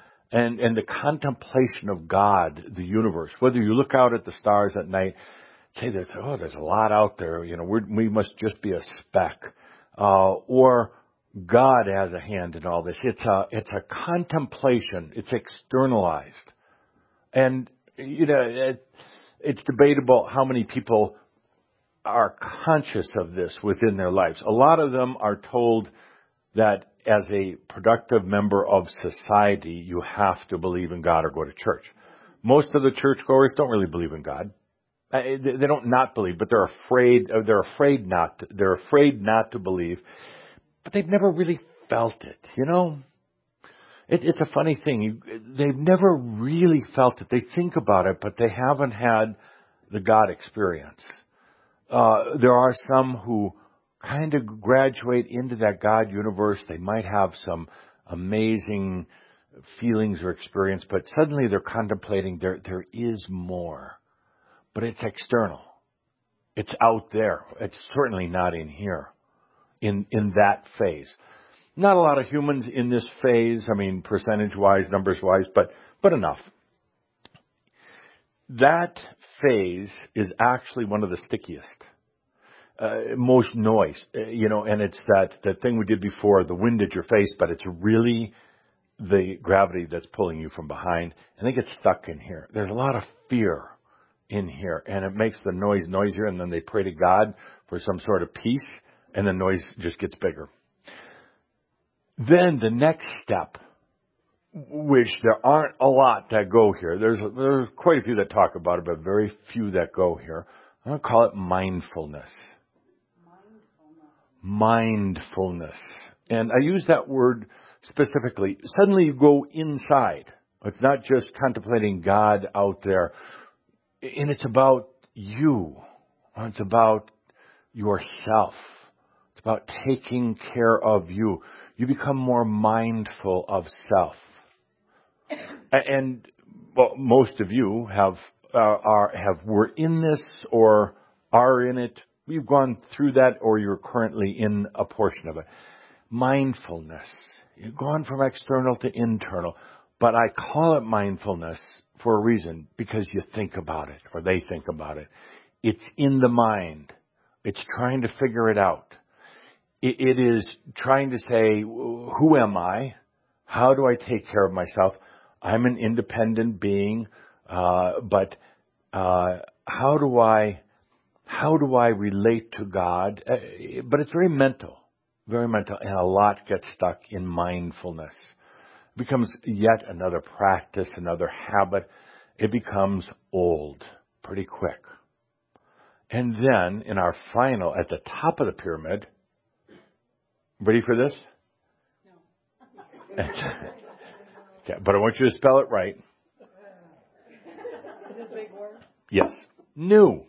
[SPEAKER 2] And the contemplation of God, the universe, whether you look out at the stars at night, say there's a lot out there. We must just be a speck, or God has a hand in all this. It's a contemplation. It's externalized, and it's debatable how many people are conscious of this within their lives. A lot of them are told that as a productive member of society, you have to believe in God or go to church. Most of the churchgoers don't really believe in God. They don't not believe, but they're afraid not to believe. But they've never really felt it, It's a funny thing. They've never really felt it. They think about it, but they haven't had the God experience. There are some who kind of graduate into that God universe. They might have some amazing feelings or experience, but suddenly they're contemplating there is more. But it's external. It's out there. It's certainly not in here, in that phase. Not a lot of humans in this phase, percentage-wise, numbers-wise, but enough. That phase is actually one of the stickiest. Most noise, and it's that thing we did before, the wind at your face, but it's really the gravity that's pulling you from behind, and they get stuck in here. There's a lot of fear in here, and it makes the noise noisier, and then they pray to God for some sort of peace, and the noise just gets bigger. Then the next step, which there aren't a lot that go here. There's quite a few that talk about it, but very few that go here. I'm going to call it mindfulness. Mindfulness. And I use that word specifically. Suddenly you go inside. It's not just contemplating God out there. And it's about you. It's about yourself. It's about taking care of you. You become more mindful of self. And most of you were in this or are in it. You've gone through that, or you're currently in a portion of it. Mindfulness. You've gone from external to internal. But I call it mindfulness for a reason, because you think about it, or they think about it. It's in the mind. It's trying to figure it out. It is trying to say, who am I? How do I take care of myself? I'm an independent being, but how do I relate to God? But it's very mental, and a lot gets stuck in mindfulness. It becomes yet another practice, another habit. It becomes old pretty quick. And then in our final, at the top of the pyramid, ready for this? No. Okay, but I want you to spell it right.
[SPEAKER 1] Is this a big word?
[SPEAKER 2] Yes. New.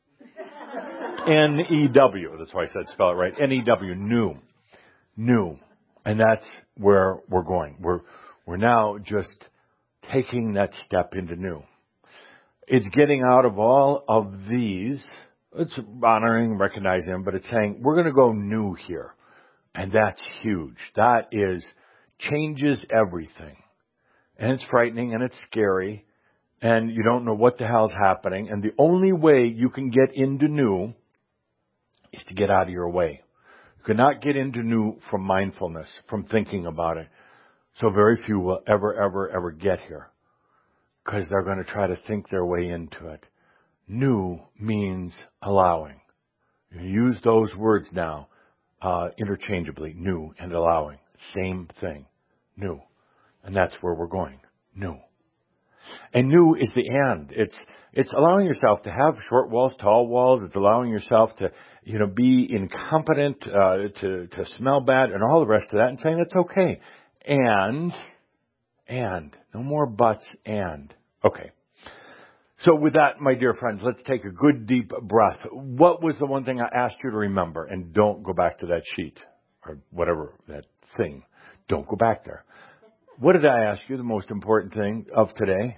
[SPEAKER 2] N-E-W. That's why I said spell it right. N-E-W. New. New. And that's where we're going. We're now just taking that step into new. It's getting out of all of these. It's honoring, recognizing them, but it's saying we're going to go new here. And that's huge. That changes everything. And it's frightening and it's scary. And you don't know what the hell's happening. And the only way you can get into new is to get out of your way. You cannot get into new from mindfulness, from thinking about it. So very few will ever get here, because they're going to try to think their way into it. New means allowing. You use those words now interchangeably, new and allowing. Same thing, new. And that's where we're going, new. And new is the end. It's allowing yourself to have short walls, tall walls. It's allowing yourself to, be incompetent, to smell bad and all the rest of that, and saying it's okay. And, no more buts, and. Okay. So with that, my dear friends, let's take a good deep breath. What was the one thing I asked you to remember? And don't go back to that sheet or whatever, that thing. Don't go back there. What did I ask you, the most important thing of today?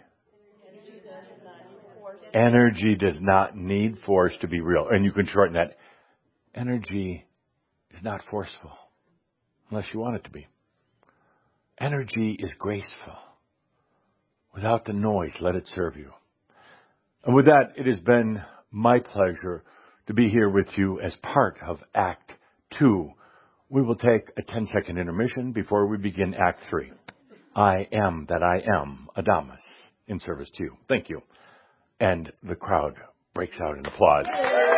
[SPEAKER 2] Energy does not need force to be real. And you can shorten that. Energy is not forceful unless you want it to be. Energy is graceful. Without the noise, let it serve you. And with that, it has been my pleasure to be here with you as part of Act 2. We will take a 10-second intermission before we begin Act 3. I am that I am, Adamus, in service to you. Thank you. And the crowd breaks out in applause.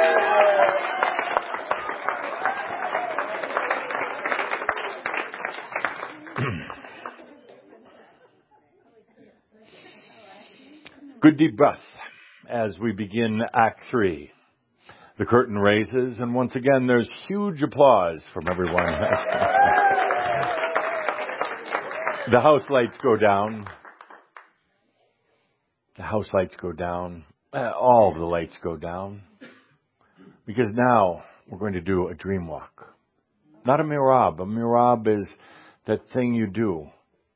[SPEAKER 2] Good deep breath as we begin Act 3. The curtain raises, and once again, there's huge applause from everyone. The house lights go down. The house lights go down. All the lights go down. Because now we're going to do a dream walk. Not a mirab. A mirab is that thing you do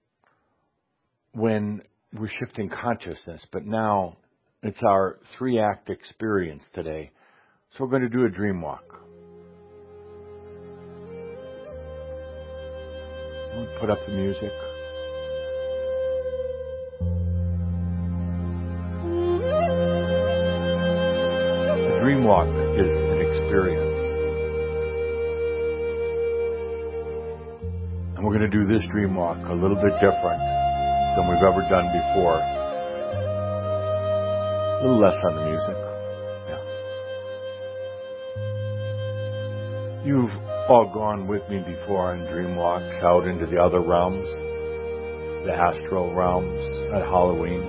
[SPEAKER 2] when we're shifting consciousness. But now it's our 3-act experience today. So we're going to do a dream walk. We'll put up the music. The dream walk is an experience. And we're going to do this dream walk a little bit different than we've ever done before. A little less on the music. You've all gone with me before on dream walks out into the other realms, the astral realms at Halloween.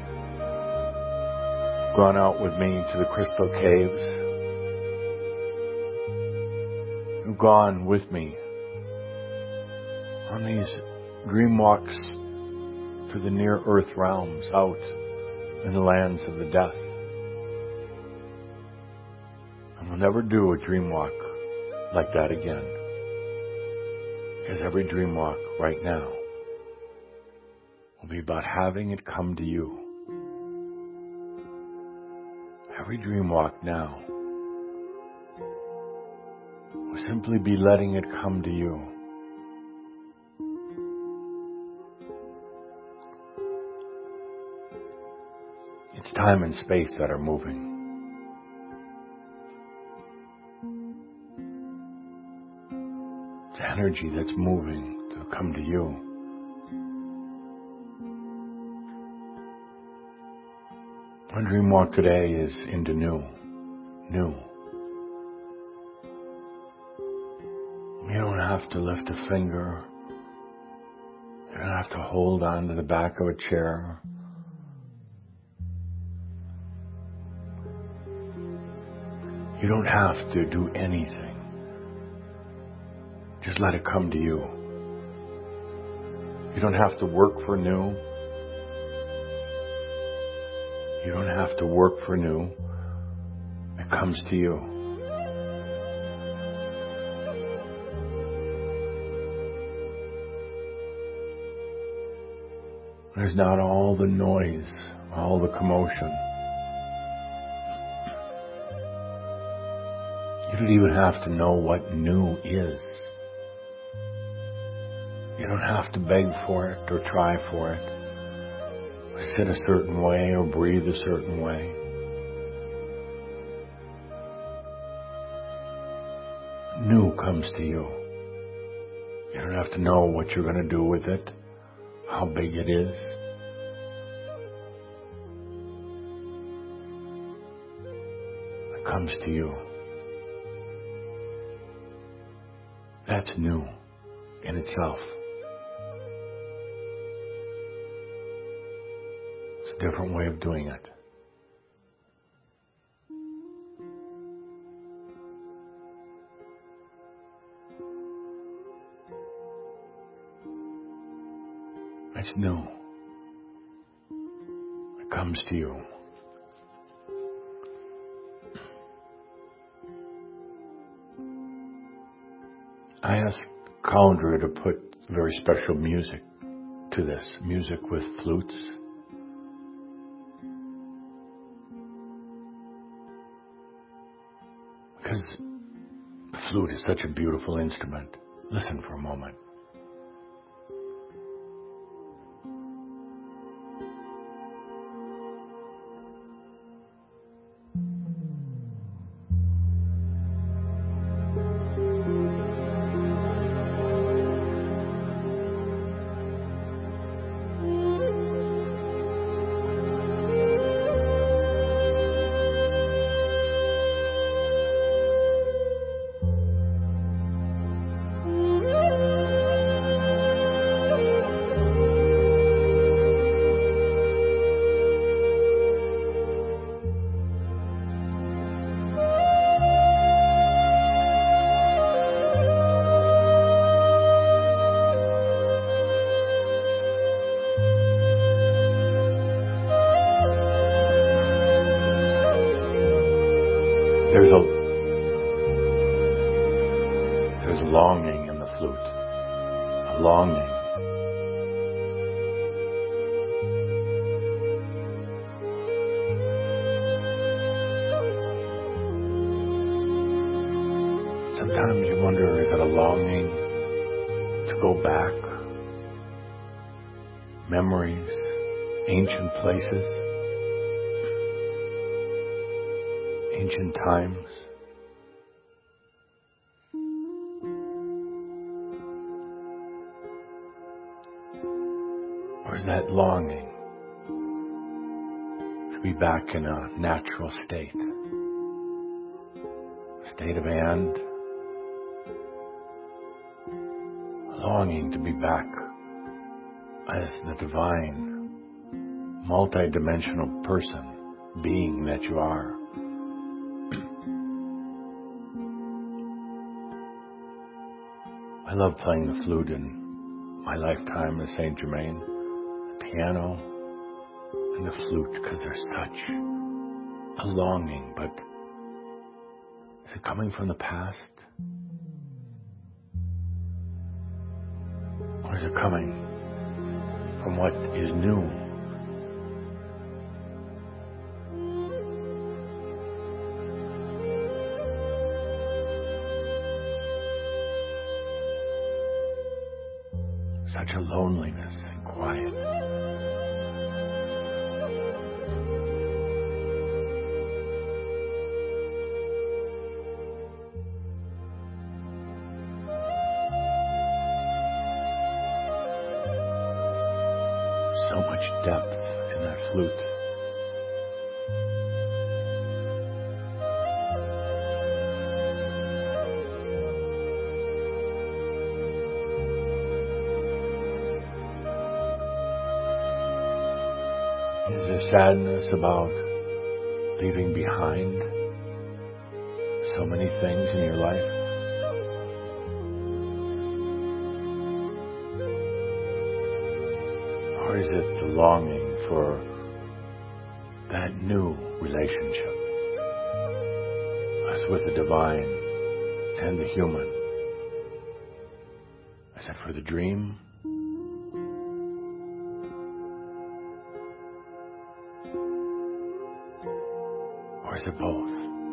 [SPEAKER 2] Gone out with me to the crystal caves. You've gone with me on these dream walks to the near earth realms out in the lands of the death. And we'll never do a dream walk like that again. Because every dream walk right now will be about having it come to you. Every dream walk now will simply be letting it come to you. It's time and space that are moving. It's energy that's moving to come to you. Our dream walk today is into new. New. You don't have to lift a finger. You don't have to hold on to the back of a chair. You don't have to do anything. Just let it come to you. You don't have to work for new. You don't have to work for new. It comes to you. There's not all the noise, all the commotion. You don't even have to know what new is. You don't have to beg for it or try for it, or sit a certain way or breathe a certain way. New comes to you. You don't have to know what you're going to do with it, how big it is. It comes to you. That's new in itself. It's a different way of doing it. It's new. It comes to you. I asked Cauldre to put very special music to this, music with flutes. Because the flute is such a beautiful instrument. Listen for a moment. There's a longing in the flute, a longing. Sometimes you wonder, is it a longing to go back? Memories, ancient places, ancient times. Or is that longing to be back in a natural state? A state of and, longing to be back as the divine, multi-dimensional person, being that you are. I love playing the flute in my lifetime at Saint Germain, the piano and the flute, because there's such a longing, but is it coming from the past? Or is it coming from what is new? Such a loneliness and quiet. So much depth in that flute. Is there sadness about leaving behind so many things in your life? Or is it the longing for that new relationship, us with the divine and the human? Is it for the dream? Or is it both?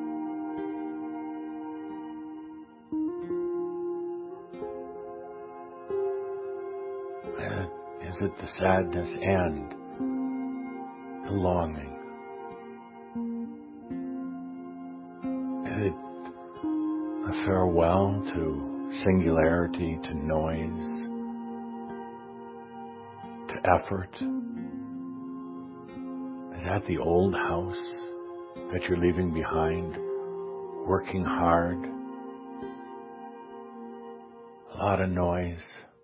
[SPEAKER 2] Is it the sadness and the longing? Is it a farewell to singularity, to noise, to effort? Is that the old house that you're leaving behind, working hard, a lot of noise?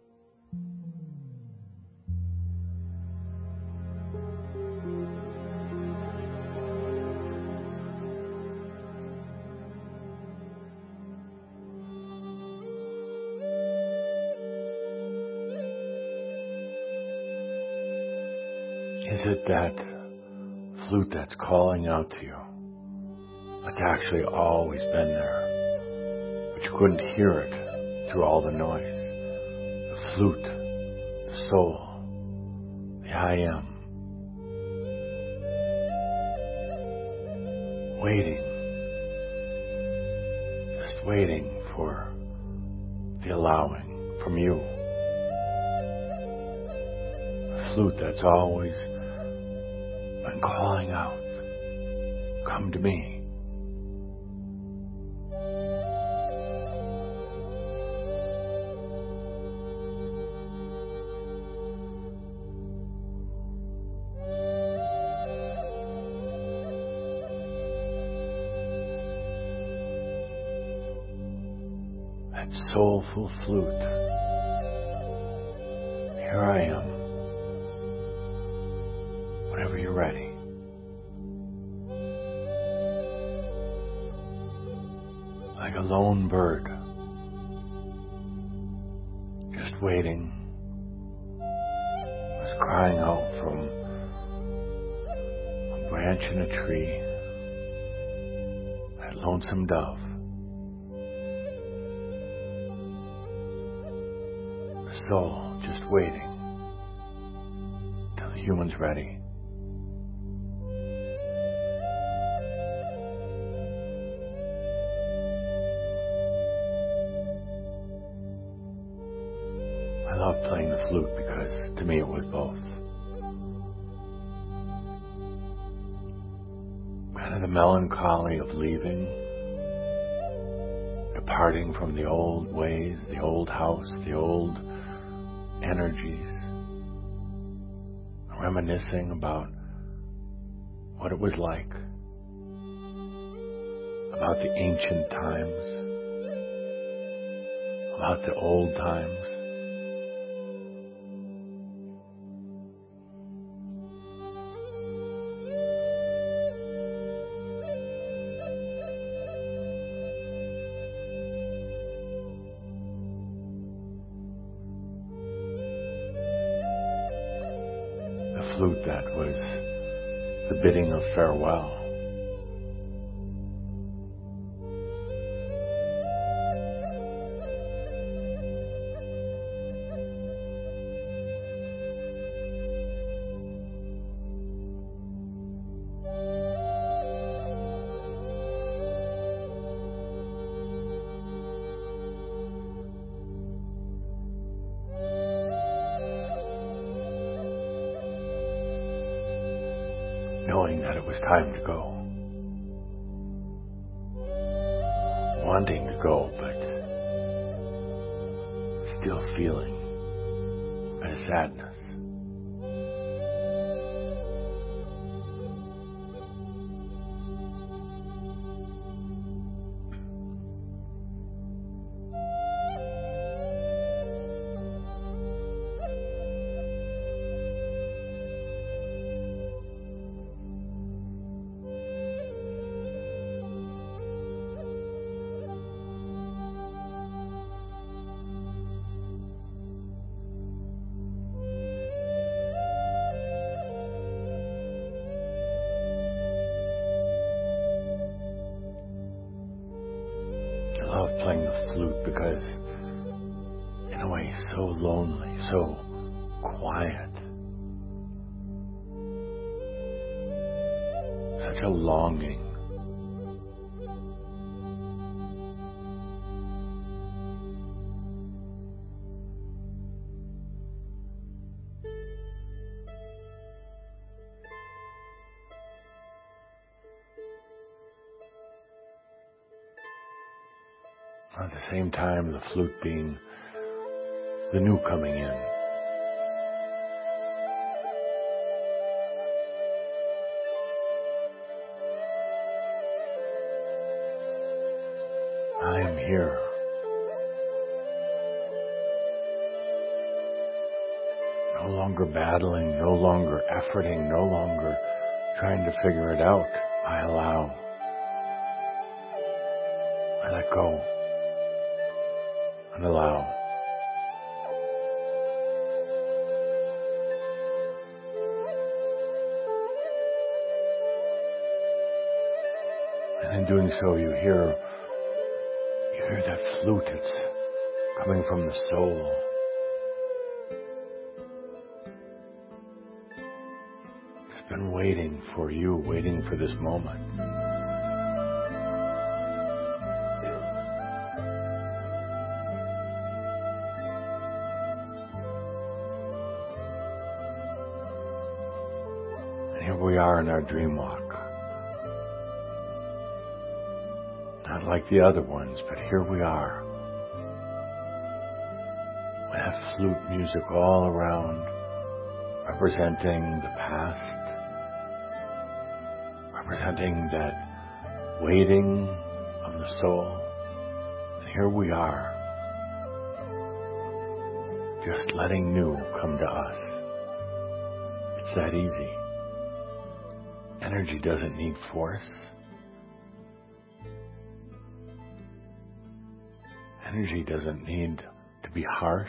[SPEAKER 2] Is it that flute that's calling out to you, that's actually always been there, but you couldn't hear it through all the noise? The flute, the soul, the I am. Waiting, just waiting for the allowing from you. The flute that's always been calling out, come to me. That soulful flute. Here I am. Whenever you're ready. Like a lone bird, just waiting, was crying out from a branch in a tree, that lonesome dove. The soul just waiting till the human's ready. I love playing the flute because to me it was both. Kind of the melancholy of leaving, departing from the old ways, the old house, the old energies, reminiscing about what it was like, about the ancient times, about the old times. Flute that was the bidding of farewell. Knowing that it was time to go. Wanting to go, but still feeling a sadness. I love playing the flute because, in a way, so lonely, so quiet. Such a longing. At the same time, the flute being the new coming in. I am here. No longer battling, no longer efforting, no longer trying to figure it out. I allow. I let go. And allow. And in doing so, you hear that flute. It's coming from the soul. It's been waiting for you, waiting for this moment. Here we are in our dream walk. Not like the other ones, but here we are. We have flute music all around, representing the past, representing that waiting of the soul. And here we are, just letting new come to us. It's that easy. Energy doesn't need force. Energy doesn't need to be harsh.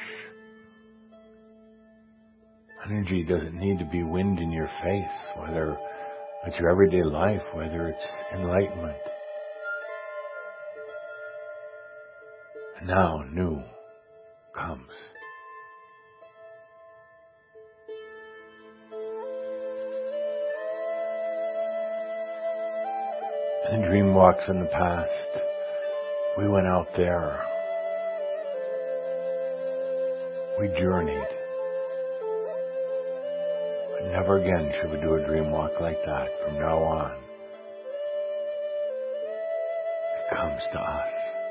[SPEAKER 2] Energy doesn't need to be wind in your face, whether it's your everyday life, whether it's enlightenment. And now new comes. And dream walks in the past, we went out there. We journeyed. But never again should we do a dream walk like that from now on. It comes to us.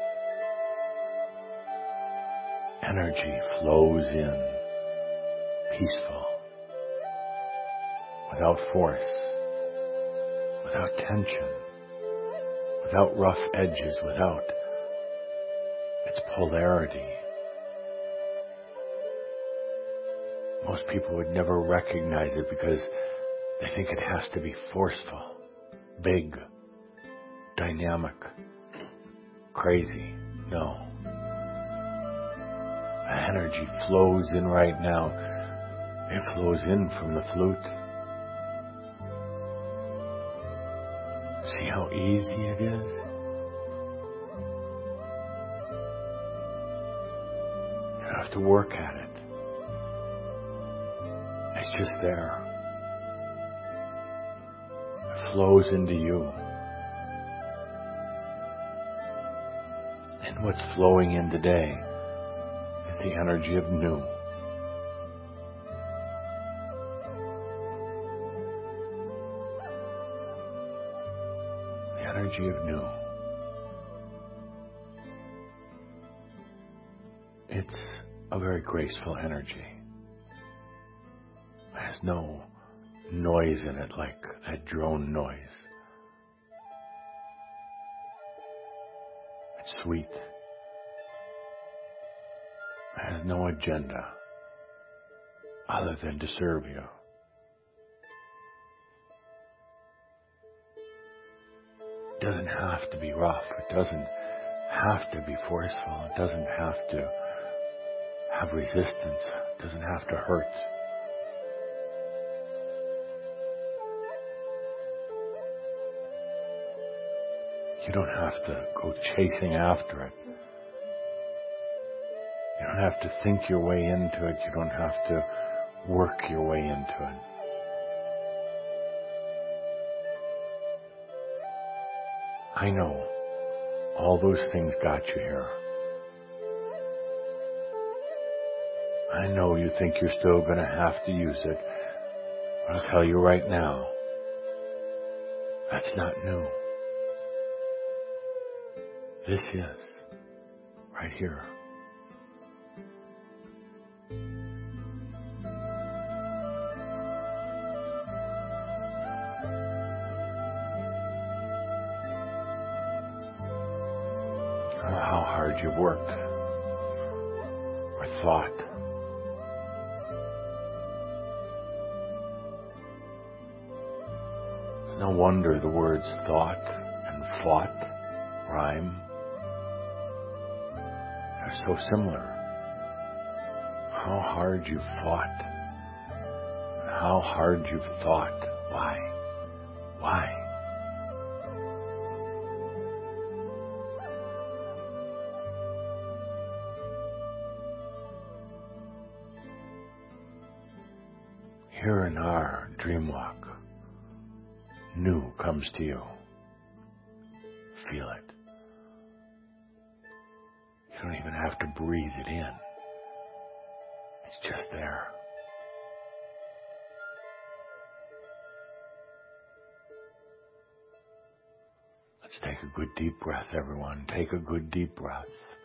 [SPEAKER 2] Energy flows in, peaceful, without force, without tension, without rough edges, without its polarity. Most people would never recognize it because they think it has to be forceful, big, dynamic, crazy. No. Energy flows in right now. It flows in from the flute. See how easy it is? You don't have to work at it. It's just there. It flows into you. And what's flowing in today is the energy of new. The energy of new. It's a very graceful energy. It has no noise in it like that drone noise. It's sweet. It has no agenda other than to serve you. It doesn't have to be rough. It doesn't have to be forceful. It doesn't have to have resistance. It doesn't have to hurt. You don't have to go chasing after it. You don't have to think your way into it. You don't have to work your way into it. I know all those things got you here. I know you think you're still going to have to use it. But I'll tell you right now, that's not new. This is right here. How hard you've worked or thought. It's no wonder the words thought and fought rhyme. They're so similar. How hard you've fought. How hard you've thought. Why? Why? Here in our dream walk, new comes to you. Feel it. You don't even have to breathe it in. It's just there. Let's take a good deep breath, everyone. Take a good deep breath.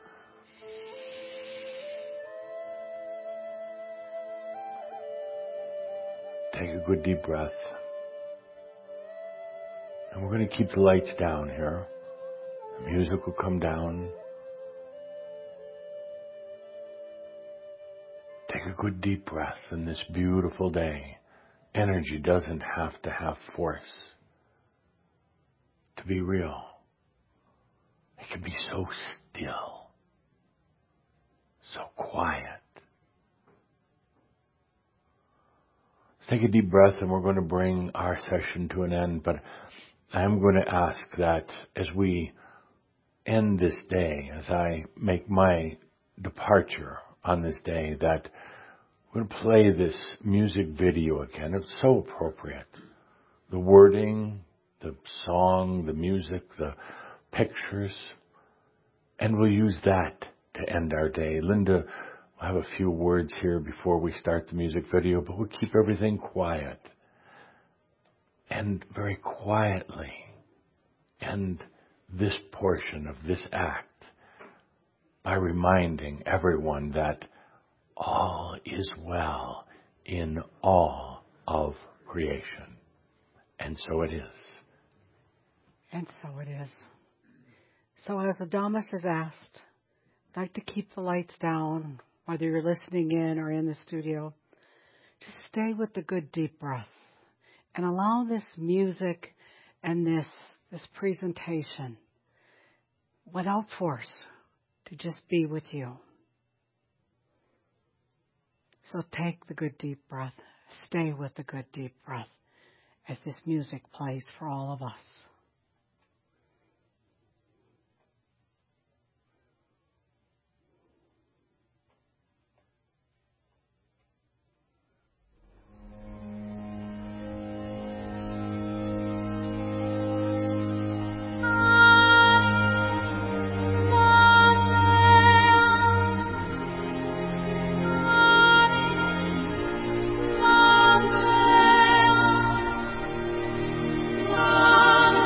[SPEAKER 2] Take a good deep breath. And we're going to keep the lights down here. The music will come down. Take a good deep breath in this beautiful day. Energy doesn't have to have force to be real. It can be so still, so quiet. Let's take a deep breath and we're going to bring our session to an end, but I'm going to ask that as we end this day, as I make my departure on this day, that we're going to play this music video again. It's so appropriate. The wording, the song, the music, the pictures. And we'll use that to end our day. Linda will have a few words here before we start the music video, but we'll keep everything quiet. And very quietly end this portion of this act by reminding everyone that all is well in all of creation. And so it is.
[SPEAKER 1] And so it is. So as Adamus has asked, I'd like to keep the lights down, whether you're listening in or in the studio. Just stay with the good deep breath and allow this music and this presentation without force to just be with you. So take the good deep breath. Stay with the good deep breath as this music plays for all of us.
[SPEAKER 9] Amen.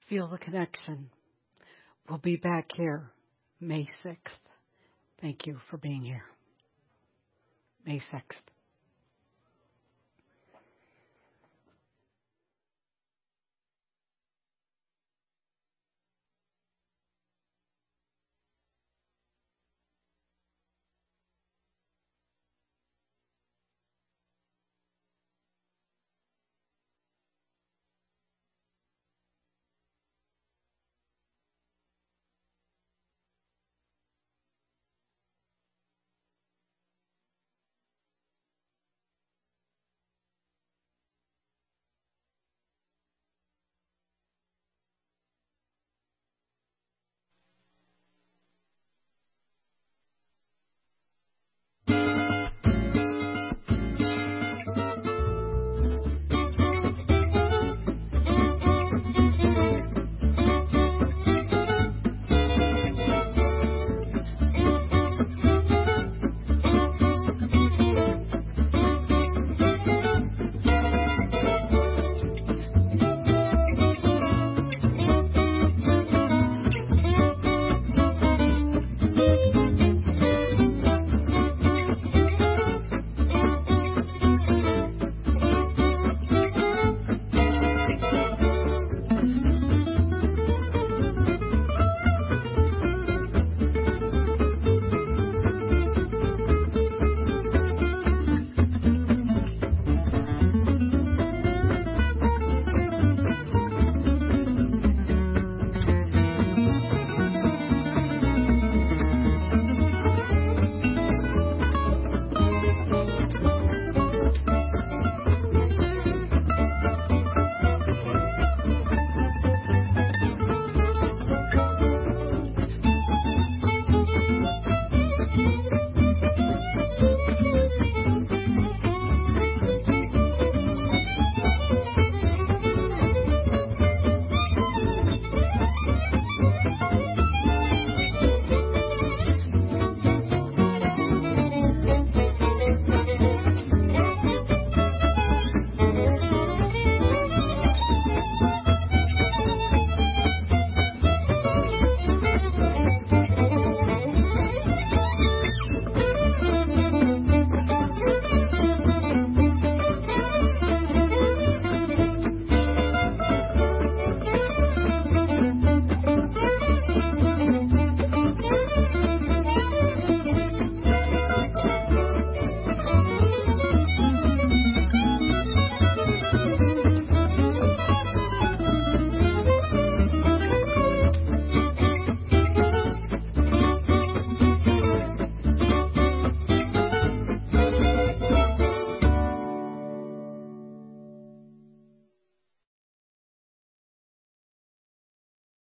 [SPEAKER 1] feel the connection. We'll be back here May 6th. Thank you for being here. May 6th.